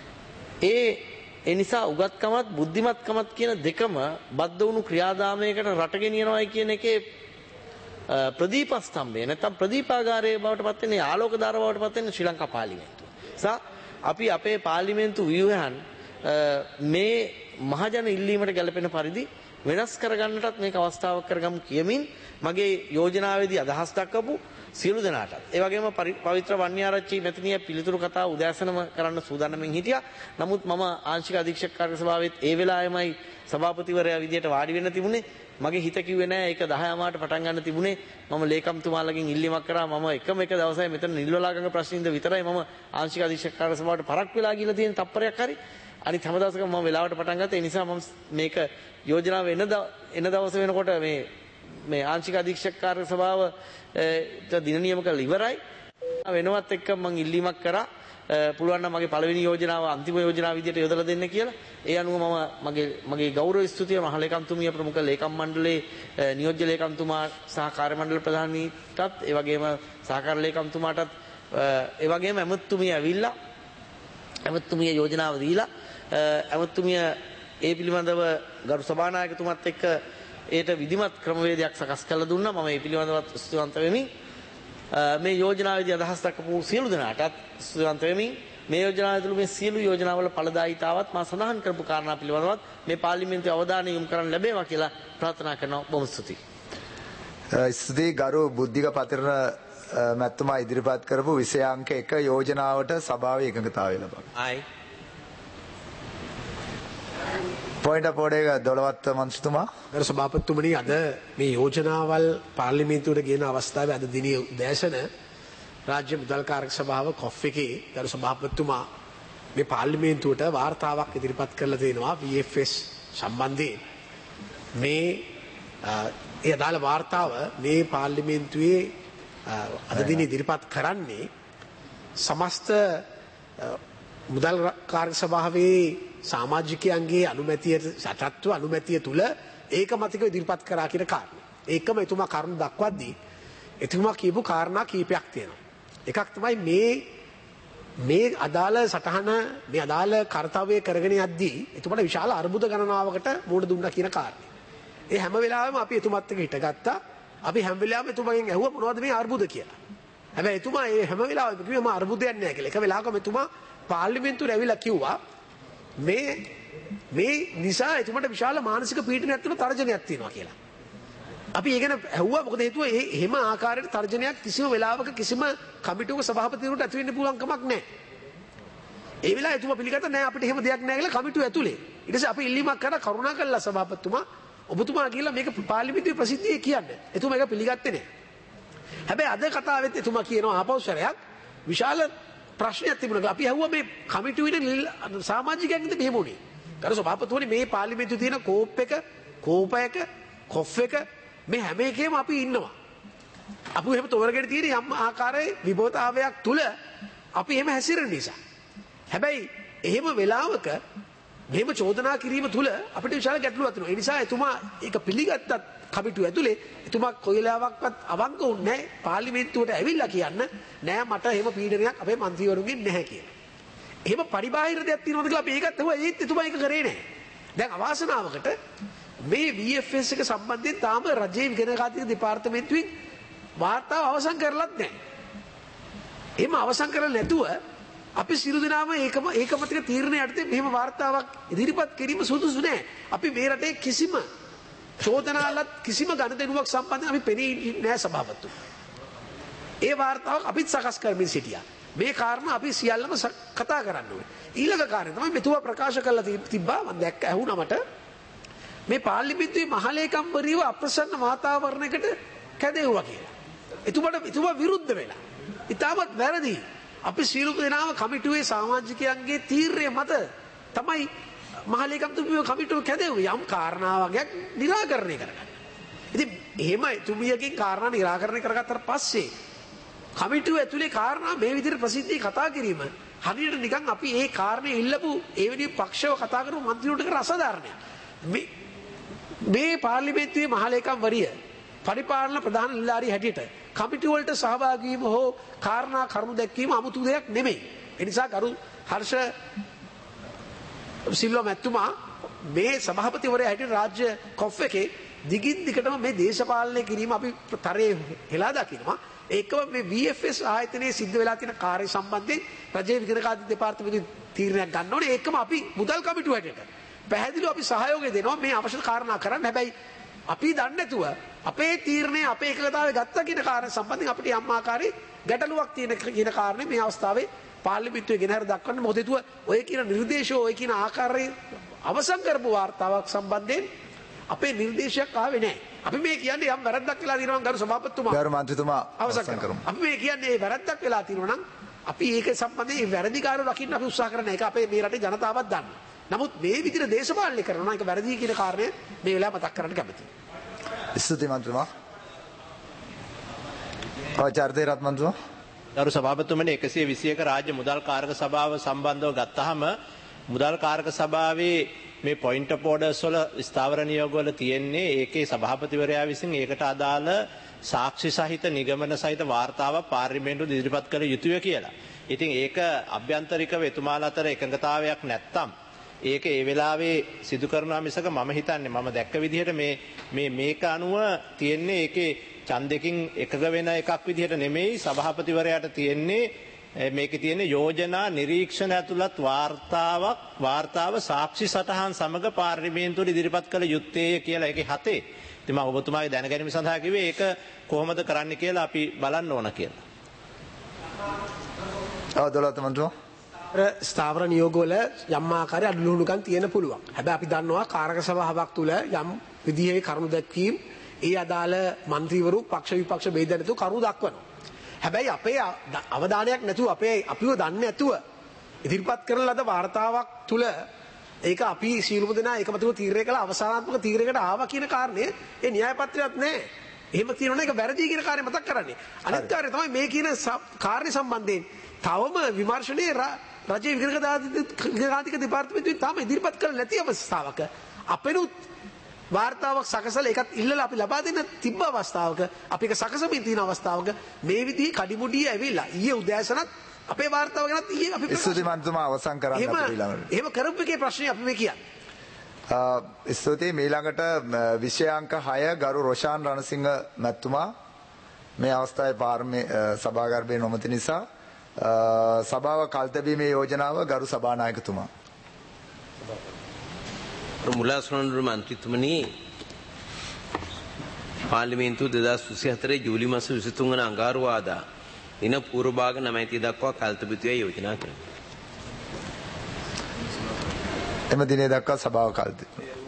ඒ නිසා උගත්කමත් බුද්ධිමත්කමත් කියන දෙකම බද්ධ වුණු ක්‍රියාදාමයකට රට ගෙනියනවායි කියන එකේ ප්‍රදීප ස්තම්භය නැත්නම් ප්‍රදීපාගාරයේ බවට පත් වෙන ආලෝකධාර බවට පත් වෙන ශ්‍රී ලංකා පාර්ලිමේන්තුව. අපි අපේ පාර්ලිමේන්තු ව්‍යුහයන් මේ මහජන ඉල්ලීමට ගැලපෙන පරිදි වෙනස් කරගන්නටත් මේක අවස්ථාවක් කරගමු කියමින් මගේ යෝජනාවේදී අදහස් දක්වපු සියලු දෙනාටත් ඒ වගේම පවිත්‍ර වන්‍යාරච්චි මැතිණිය පිළිතුරු කතාව උදෑසනම කරන්න සූදානම්ෙන් හිටියා. නමුත් මම ආංශික අධීක්ෂක කාර්ය සභාවෙත් ඒ වෙලාවෙමයි සභාපතිවරයා විදියට වාඩි වෙන්න තිබුණේ. මගේ හිත කිව්වේ නෑ ඒක 10 මාට පටන් ගන්න තිබුණේ. මම ලේකම්තුමාලගෙන් ඉල්ලීමක් කරා. මම එකම එක දවසයි මෙතන නිල්වලාගඟ ප්‍රශ්නින්ද විතරයි මම ආංශික අධීක්ෂක කාර්ය සභාවට පරක් වෙලා ගිහලා තියෙන තප්පරයක් හරි. අනිත් හැම දවසකම මම වෙලාවට පටන් ගත්තා. ඒ නිසා මම මේක යෝජනාව එන දවස වෙනකොට මේ ආංශික අධීක්ෂක කාර්ය සභාව දින නියම කරලා ඉවරයි. වෙනවත් එක්ක මම ඉල්ලීමක් කරා පුළුවන් නම් මගේ පළවෙනි යෝජනාව අන්තිම යෝජනාව විදිහට යොදලා දෙන්න කියලා. ඒ අනුව මම මගේ ගෞරව ස්තුතිය මහ ලේකම්තුමිය ප්‍රමුඛ ලේකම් මණ්ඩලයේ නියෝජ්‍ය ලේකම්තුමා සහ කාර්ය මණ්ඩල ප්‍රධානීටත් ඒ වගේම සහකාර ලේකම්තුමාටත් ඒ වගේම ඇමතුමිය ඇවිල්ලා ඇමතුමිය යෝජනාව දීලා ඇමතුමිය ඒ පිළිබඳව ගරු සභානායකතුමත් එක්ක ඒට විධිමත් ක්‍රමවේදයක් සකස් කරලා දුන්නා. මම මේ පිළිබඳව ස්තුතිවන්ත වෙමි. මේ යෝජනාවේදී අදහස් දක්වපු සියලු දෙනාටත් ස්තුතිවන්ත වෙමි. මේ යෝජනාව ඇතුළු මේ සියලු යෝජනාවල ඵලදායීතාවත් මා සඳහන් කරපු කාරණා පිළිබඳවත් මේ පාර්ලිමේන්තුවේ අවධානය යොමු කරන්න ලැබේවා කියලා ප්‍රාර්ථනා කරනවා. බොහොම ස්තුතියි. ස්තුතියි ගරු බුද්ධික පතිරණ මැතිතුමා ඉදිරිපත් කරපු විෂය අංක 1 යෝජනාවට සභාවේ එකඟතාවය ලබා. පොයින්ට් ඔෆ් ඕඩර් එක 12වත් මන්ත්‍රීතුමා. ගරු සභාපතිතුමනි අද මේ යෝජනාවල් පාර්ලිමේන්තුවට ගෙන අවස්ථාවේ අද දිනේ උදෑසන රාජ්‍ය මුදල් කාර්ය සභාව කොෆ් එකේ ගරු සභාපතිතුමා මේ පාර්ලිමේන්තුවට වාර්තාවක් ඉදිරිපත් කරලා දෙනවා VFS සම්බන්ධයෙන්. මේ ඒ අදාළ වාර්තාව මේ පාර්ලිමේන්තුවේ අද දිනේ ඉදිරිපත් කරන්නේ සමස්ත මුදල් කාර්ය සභාවේ සමාජිකයන්ගේ අනුමැතිය සටත්ව අනුමැතිය තුල ඒකමතිකව ඉදිරිපත් කරා කියන කාරණා. ඒකම එතුමා කරුණු දක්වද්දී එතුමා කියපු කාරණා කීපයක් තියෙනවා. එකක් තමයි මේ අදාළ සටහන මේ අදාළ කාර්යය කරගෙන යද්දී එතුමාට විශාල අර්බුද ගණනාවකට මුහුණ දුන්නා කියන කාරණේ. ඒ හැම වෙලාවෙම අපි එතුමත් එක්ක හිටගත්තා. අපි හැම වෙලාවෙම එතුමාගෙන් ඇහුවා මොනවද මේ අර්බුද කියලා. හැබැයි එතුමා මේ හැම වෙලාවෙම කිව්වේ මම අර්බුදයක් නැහැ කියලා. එක වෙලාවකම එතුමා පාර්ලිමේන්තුවට ඇවිල්ලා කිව්වා මේ නිසා එතුමට විශාල මානසික පීඩනයක් තියෙන තර්ජනයක් තියෙනවා කියලා. අපි ඒ ගැන ඇහුවා මොකද හේතුව එහෙම ආකාරයට තර්ජනයක් කිසිම වෙලාවක කිසිම කමිටුවක සභාපතිවරුන්ට ඇති වෙන්න පුළුවන් කමක් නැහැ. ඒ වෙලාව එතුමා පිළිගත්ත නෑ අපිට එහෙම දෙයක් නෑ කියලා කමිටුව ඇතුලේ. ඊට පස්සේ අපි ඉල්ලීමක් කරා කරුණාකරලා සභාපතිතුමා ඔබතුමා කියලා මේක පාර්ලිමේන්තුවේ ප්‍රසිද්ධියේ කියන්නේ. එතුමා ඒක පිළිගත්තේ නෑ. හැබැයි අද කතාවෙත් එතුමා කියනවා ආපෞසරයක් විශාල ප්‍රශ්නයක් තිබුණා. අපි ඇහුවා මේ කමිටුවේ සමාජිකයන්ගෙන් මෙහෙම උනේ. ගරු සභාපතිතුමනි මේ පාර්ලිමේන්තුවේ තියෙන කෝපයක කොෆ් එක මේ හැම එකේම අපි ඉන්නවා. අපි එහෙම තෝරගෙන තියෙන යම් ආකාරයේ විභවතාවයක් තුල අපි එහෙම හැසිරෙන නිසා. හැබැයි එහෙම වෙලාවක මෙහෙම චෝදනා කිරීම තුල අපිට විශාල ගැටලුවක් තියෙනවා. ඒ නිසා එතුමා ඒක පිළිගත්තත් කමිටුව ඇතුලේ එතුමා කොයිලාවක්වත් අවංක වුණේ නැහැ පාර්ලිමේන්තුවට ඇවිල්ලා කියන්න නෑ මට එහෙම පීඩනයක් අපේ മന്ത്രിවරුන්ගෙන් නැහැ කියලා. එහෙම පරිබාහිර දෙයක් තියෙනවද කියලා අපි ඒකත් ඇහුවා. ඒත් එතුමා ඒක කරේ නැහැ. දැන් අවාසනාවකට මේ VFS එක සම්බන්ධයෙන් තාම රජයේ විගණකාතික දෙපාර්තමේන්තුවෙන් වාර්තාව අවසන් කරලත් නැහැ. එහෙම අවසන් කරලා නැතුව අපි සියලු දෙනාම ඒකමතික තීරණය යටතේ මෙහෙම වාර්තාවක් ඉදිරිපත් කිරීම සුදුසු නෑ. අපි මේ රටේ කිසිම චෝදනාලත් කිසිම ගණදෙනුවක් සම්බන්ධයෙන් අපි පෙනී නෑ සභාපතිතුමා. ඒ වාර්තාවක් අපිත් සකස් කරමින් සිටියා. මේ කාරණා අපි සියල්ලම කතා කරන්න ඕනේ. ඊළඟ කාරණය තමයි මෙතුමා ප්‍රකාශ කරලා තිබ්බා මම දැක්ක ඇහුණා මට මේ පාර්ලිමේන්තුවේ මහලේකම්වරීව අප්‍රසන්න වාතාවරණයකට කැදෙව්වා කියලා. එතුමා විරුද්ධ වෙලා. ඉතාමත් වැරදි. අපි සියලු දෙනාම කමිටුවේ සමාජිකයන්ගේ තීරණය මත තමයි මහලේකම්තුමිය කමිටුව කැදෙව්වේ යම් කාරණාවක් නිරාකරණය කරගන්න. ඉතින් එහෙම එතුමියකින් කාරණා නිරාකරණය කරගත්තට පස්සේ කමිටුව ඇතුලේ කාරණා මේ විදිහට ප්‍රසිද්ධිය කතා කිරීම හරියට නිකන් අපි ඒ කාරණේ ඉල්ලපු ඒ වෙනි පක්ෂව කතා කරපු മന്ത്രിවරුන්ට කරන අසාධාරණයක්. මේ පාර්ලිමේන්තුවේ මහලේකම්වරිය පරිපාලන ප්‍රධාන නිලධාරී හැටියට කමිටුව වලට සහභාගී වීම හෝ කාරණා කරුණු දැක්වීම 아무තු දෙයක් නෙමෙයි. ඒ නිසා ගරු හර්ෂ සිල්වා මැතිතුමා මේ සභාපතිවරයා හැටියට රාජ්‍ය කොෆ් එකේ දිගින් දිගටම මේ දේශපාලනය කිරීම අපි තරයේ හෙලා දකිනවා. ඒකම මේ VFS ආයතනයේ සිද්ධ වෙලා තියෙන කාර්ය සම්බන්ධයෙන් රජයේ විගණකාධිපති දෙපාර්තමේන්තුවේ තීරණයක් ගන්න ඕනේ. ඒකම අපි මුදල් කමිටුව හැටියට පැහැදිලිව අපි සහයෝගය දෙනවා මේ අවශ්‍ය කාරණා කරන්න. හැබැයි අපි දන්නේ නැතුව අපේ තීරණය අපේ එකගතාවේ ගත්තා කියන කාරණා සම්බන්ධයෙන් අපිට යම් ආකාරයේ ගැටලුවක් තියෙන කියන කාරණේ මේ අවස්ථාවේ පාර්ලිමේන්තුවේ ගෙනහැර දක්වන්න. මොකද හේතුව ඔය කියන නිර්දේශය ඔය කියන ආකාරයේ අවසන් කරපු වාර්තාවක් සම්බන්ධයෙන් අපේ නිර්දේශයක් ආවේ නැහැ. අපි මේ කියන්නේ යම් වැරද්දක් වෙලා තියෙනවා ගරු සභාපතිතුමා. ගරු මන්ත්‍රීතුමා අවසන් කරමු. අපි මේ කියන්නේ වැරද්දක් වෙලා තියෙනවා නම් අපි ඒක සම්බන්ධයෙන් වැරදිකාරව රකින්න අපි උත්සාහ කරන එක අපේ මේ රටේ ජනතාවත් දන්නවා. නමුත් මේ විදිහට දේශපාලනය කරනවා ඒක වැරදි කියන කාරණය මේ වෙලාව මතක් කරන්න කැමතියි. ස්තුතියි මන්ත්‍රීතුමා. ආචාර්ය රත් මන්ත්‍රීතුමා. ගරු සභාපතිතුමනි 121 රාජ්‍ය මුදල් කාරක සභාව සම්බන්ධව ගත්තාම මුදල් කාරක සභාවේ මේ පොයින්ට් ඔෆ් ඕඩර්ස් වල ස්ථාවර නියෝග වල තියෙන්නේ ඒකේ සභාපතිවරයා විසින් ඒකට අදාළ සාක්ෂි සහිත නිගමන සහිත වාර්තාවක් පාර්ලිමේන්තුවට ඉදිරිපත් කළ යුතුය කියලා. ඉතින් ඒක අභ්‍යන්තරිකව එතුමාලා අතර එකඟතාවයක් නැත්තම් ඒක ඒ වෙලාවේ සිදු කරනවා මිසක මම හිතන්නේ මම දැක්ක විදිහට මේක අනුව තියෙන්නේ ඒකේ ඡන්දකින් එකග වෙන එකක් විදිහට නෙමෙයි සභාපතිවරයාට තියෙන්නේ මේකේ තියෙන යෝජනා නිරීක්ෂණ ඇතුළත් වාර්තාව සාක්ෂි සටහන් සමග පාර්ලිමේන්තුවට ඉදිරිපත් කළ යුත්තේ කියලා ඒකේ හතේ. ඉතින් මම ඔබතුමාගේ දැනගැනීම සඳහා කිව්වේ ඒක කොහොමද කරන්න කියලා අපි බලන්න ඕන කියලා. දොළොත් මන්ත්‍රීතුමා ස්ථාවර නියෝගවල යම් ආකාරයේ අඩලුණුකම් තියෙන පුළුවන්. හැබැයි අපි දන්නවා කාරක සභාවක් තුල යම් විදිහේ කරුණු දැක්වීම ඒ අදාළ മന്ത്രിවරු පක්ෂ විපක්ෂ ભેද නැතුව කරුණු දක්වනවා. හැබැයි අපේ අවධානයක් නැතුව අපිව දන්නේ නැතුව ඉදිරිපත් කරන ලද වාර්තාවක් තුල ඒක අපි සියලුම දෙනා ඒකමතුව තීරණය කළ අවසානාත්මක තීරණයකට ආවා කියන කාරණය ඒ න්‍යාය පත්‍රයක් නැහැ. එහෙම තියෙනවා ඒක වැරදි කියන කාර්යය මතක් කරන්නේ. අනිත් කාර්යය තමයි මේ කියන කාර්ය සම්බන්ධයෙන් තවම විමර්ශනයේ රජයේ විගණකාධික දෙපාර්තමේන්තුවෙන් තාම ඉදිරිපත් කරලා නැති අවස්ථාවක අපෙනුත් වාර්තාවක් සකසලා ඒකත් ඉල්ලලා අපි ලබා දෙන්න තිබ්බ අවස්ථාවක අපි ඒක සකසමින් තියෙන අවස්ථාවක මේ විදිහේ කඩිමුඩිය ඇවිල්ලා ඊයේ උදෑසනත් අපේ වාර්තාව ගැනත් ඊයේ අපි ස්තුති මන්ත්‍රීතුමා අවසන් කරන්න අපිට ඊළඟට. එහෙම කරපු එකේ ප්‍රශ්නේ අපි මේ කියන්නේ. ස්තුතියි ඊළඟට විෂයාංක 6 ගරු රොෂාන් රණසිංහ මැතිතුමා මේ අවස්ථාවේ සභාගර්භයේ නොමැති නිසා සභාව කල්තැබීමේ යෝජනාව ගරු සභානායකතුමා. මුලාසනන්දු මන්ත්‍රීතුමනි පාර්ලිමේන්තුව 2024 ජූලි මාස 23 වන අඟහරුවාදා දින පූර්ව භාග 9 දක්වා කල්තබිතුවේ යෝජනා කරනවා. එම දිනේ දක්වා සභාව කල්ති.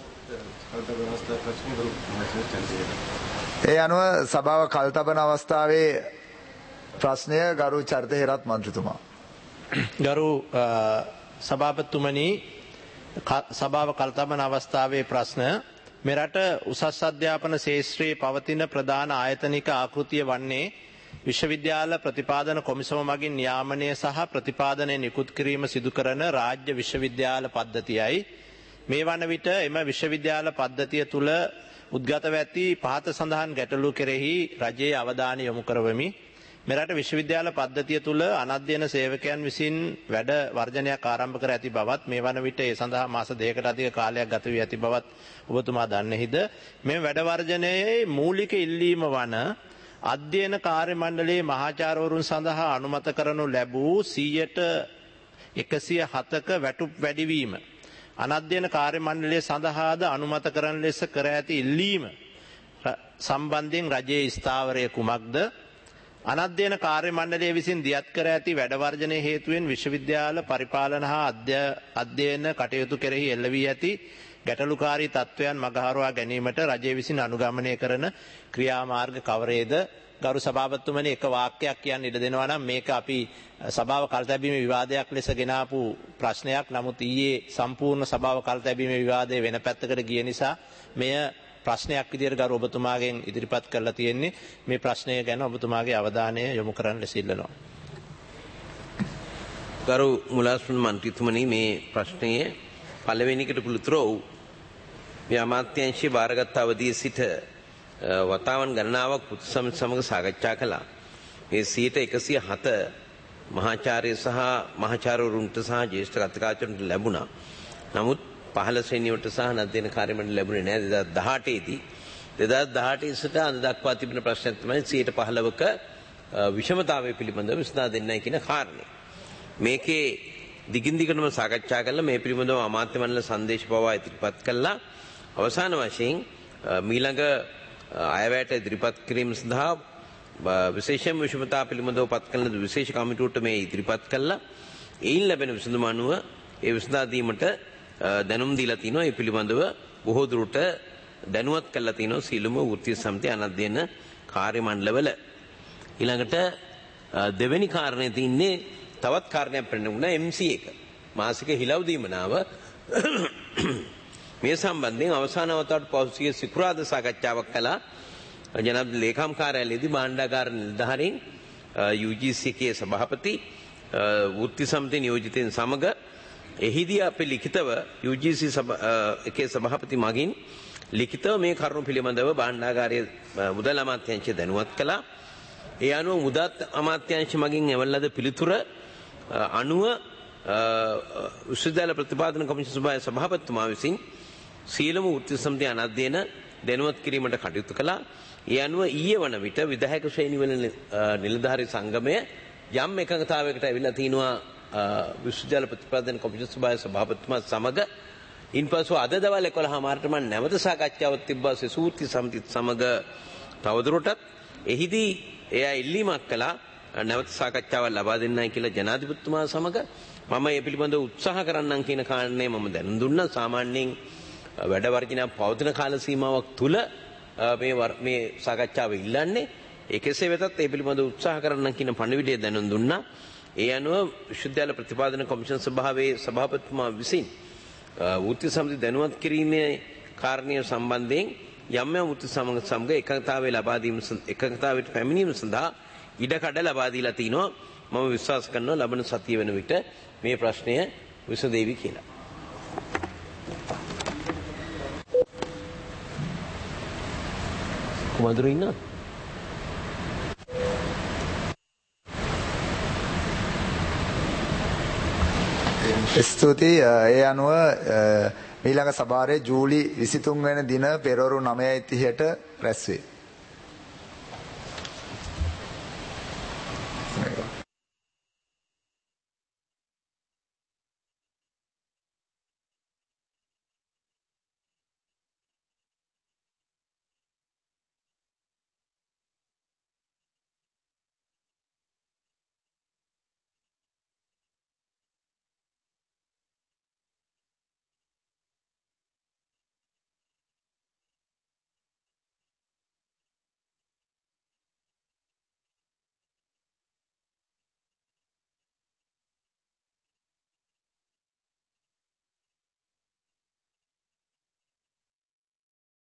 ඒ අනුව සභාව කල්තබන අවස්ථාවේ ප්‍රශ්නය ගරු චරිත හේරත් මන්ත්‍රීතුමා. ගරු සභාපතිතුමනි සභාව කල්තබන අවස්ථාවේ ප්‍රශ්න මෙරට උසස් අධ්‍යාපන ශේෂ්ත්‍රයේ පවතින ප්‍රධාන ආයතනික ආකෘතිය වන්නේ විශ්වවිද්‍යාල ප්‍රතිපාදන කොමිසම මගින් නියාමනය සහ ප්‍රතිපාදනය නිකුත් කිරීම සිදු කරන රාජ්‍ය විශ්වවිද්‍යාල පද්ධතියයි. මේ වන විට එම විශ්වවිද්‍යාල පද්ධතිය තුළ උද්ගතව ඇති පහත සඳහන් ගැටලු කෙරෙහි රජයේ අවධානය යොමු කරවමි. මෙරට විශ්වවිද්‍යාල පද්ධතිය තුළ අනධ්‍යයන සේවකයන් විසින් වැඩ වර්ජනයක් ආරම්භ කර ඇති බවත් මේ වන විට ඒ සඳහා මාස දෙකකට අධික කාලයක් ගත වී ඇති බවත් ඔබතුමා දන්නෙහිද? මේ වැඩ වර්ජනයේ මූලික ඉල්ලීම වන අධ්‍යයන කාර්ය මණ්ඩලයේ මහාචාර්යවරුන් සඳහා අනුමත කරනු ලැබූ 107ක වැටුප් වැඩිවීම අනධ්‍යයන කාර්ය මණ්ඩලය සඳහාද අනුමත කරන ලෙස කර ඇති ඉල්ලීම සම්බන්ධයෙන් රජයේ ස්ථාවරය කුමක්ද? අනධ්‍යයන කාර්ය මණ්ඩලය විසින් දියත් කර ඇති වැඩවර්ජනය හේතුවෙන් විශ්වවිද්‍යාල පරිපාලන හා අධ්‍යයන කටයුතු කෙරෙහි එල්ල වී ඇති ගැටලුකාරී තත්ත්වයන් මගහරවා ගැනීමට රජය විසින් අනුගමනය කරන ක්‍රියාමාර්ග කවරේද? ගරු සභාපතිතුමනි එක වාක්‍යයක් කියන්න ඉඩ දෙනවා නම් මේක අපි සභාව කල්තැබීමේ විවාදයක් ලෙස ගෙනාපු ප්‍රශ්නයක්. නමුත් ඊයේ සම්පූර්ණ සභාව කල්තැබීමේ විවාදය වෙන පැත්තකට ගිය නිසා මෙය ප්‍රශ්නයක් විදියට ගරු ඔබතුමාගෙන් ඉදිරිපත් කරලා තියෙන්නේ. මේ ප්‍රශ්නය ගැන ඔබතුමාගේ අවධානය යොමු කරන්න ලෙස ඉල්ලනවා. ගරු මුලාසුන් මන්ත්‍රීතුමනි මේ ප්‍රශ්නයේ පළවෙනිකට පිළිතුර ඔව්. මේ අමාත්‍යාංශයේ බාරගත් අවදියේ සිට වතාවන් ගණනාවක් පුතු සමග සාකච්ඡා කළා. මේ 107 මහාචාර්ය සහ මහාචාර්යවරුන්ට සහ ජ්‍යෙෂ්ඨ කතිකාචාර්යවරුන්ට ලැබුණා. නමුත් 15 ශ්‍රේණියට සහ නද්දේන කාර්ය මණ්ඩල ලැබුණේ නැහැ 2018 දී. 2018 සිට අද දක්වා තිබෙන ප්‍රශ්නයක් තමයි 15ක විෂමතාවය පිළිබඳව විසඳා දෙන්නයි කියන කාරණේ. මේකේ දිගින් දිගටම සාකච්ඡා කළා. මේ පිළිබඳව අමාත්‍ය මණ්ඩල සංදේශ පවා ඉදිරිපත් කළා. අවසාන වශයෙන් මීළඟ අයවැයට ඉදිරිපත් කිරීම සඳහා විශේෂම විෂමතාව පිළිබඳව පත් කරන විශේෂ කමිටුවට මේ ඉදිරිපත් කළා. එයින් ලැබෙන විසඳුම අනුව ඒ විසඳා දීමට දැනුම් දීලා තිනවා. ඒ පිළිබඳව බොහෝ දුරට දැනුවත් කරලා තිනවා සීලම වෘත්තීය සමිතිය අනධ්‍යයන කාර්ය මණ්ඩලවල. ඊළඟට දෙවෙනි කාරණේ තින්නේ තවත් කාරණයක් පෙන්වුණා MC එක. මාසික හිලව් දීමනාව මේ සම්බන්ධයෙන් අවසාන අවතාවට පෞසිය සිකුරාද සාකච්ඡාවක් කළා. ජනාධිපති ලේකම් කාර්යාලයේදී භාණ්ඩාගාර නිලධාරීන් UGC එකේ සභාපති වෘත්ති සමිතිය නියෝජිතයින් සමග එහිදී අපි ලිඛිතව UGC එකේ සභාපති මගින් ලිඛිතව මේ කරුණු පිළිබඳව භාණ්ඩාගාරයේ මුදල් අමාත්‍යාංශය දැනුවත් කළා. ඒ අනුව මුදල් අමාත්‍යාංශ මගින් එවලද පිළිතුර අනුව විශ්වවිද්‍යාල ප්‍රතිපාදන කොමිෂන් සභාපතිතුමා විසින් සීලම වෘත්ති සමිතිය අනධ්‍යයන දැනුවත් කිරීමට කටයුතු කළා. ඒ අනුව ඊයේ වන විට විධායක ශ්‍රේණිවල නිලධාරී සංගමය යම් එකඟතාවයකට ඇවිල්ලා තිනවා විශ්වවිද්‍යාල ප්‍රතිපාදන කොමිෂන් සභාපතිතුමා සමග. ඉන්පසු අද දවල් 11:00ට මම නැවත සාකච්ඡාවක් තිබ්බා සූත්‍රි සමිතියත් සමග තවදුරටත්. එහිදී එයා ඉල්ලීමක් කළා නැවත සාකච්ඡාවක් ලබා දෙන්නයි කියලා ජනාධිපතිතුමා සමග. මම මේ පිළිබඳව උත්සාහ කරන්නම් කියන කාරණේ මම දැනුම් දුන්නා. සාමාන්‍යයෙන් වැඩ වර්ජනයක් පවතින කාල සීමාවක් තුල මේ සාකච්ඡාව ඉල්ලන්නේ. ඒකෙසේ වෙතත් ඒ පිළිබඳව උත්සාහ කරන්නම් කියන පණිවිඩය දැනුම් දුන්නා. ඒ අනුව විශ්වවිද්‍යාල ප්‍රතිපාදන කොමිෂන් සභාවේ සභාපතිතුමා විසින් වෘත්ති සමිති දැනුවත් කිරීමේ කාරණය සම්බන්ධයෙන් යම් යම් වෘත්ති සමග එකඟතාවයට පැමිණීම සඳහා ඉඩකඩ ලබා දීලා තිනවා. මම විශ්වාස කරනවා ලබන සතිය වෙන විට මේ ප්‍රශ්නය විසඳෙවි කියලා. කුමඳුරු ඉන්නවා? ස්තුතියි. ඒ අනුව ඊළඟ සභාවේ ජූලි 23 වෙනි දින පෙරවරු 9:30ට රැස් වේ.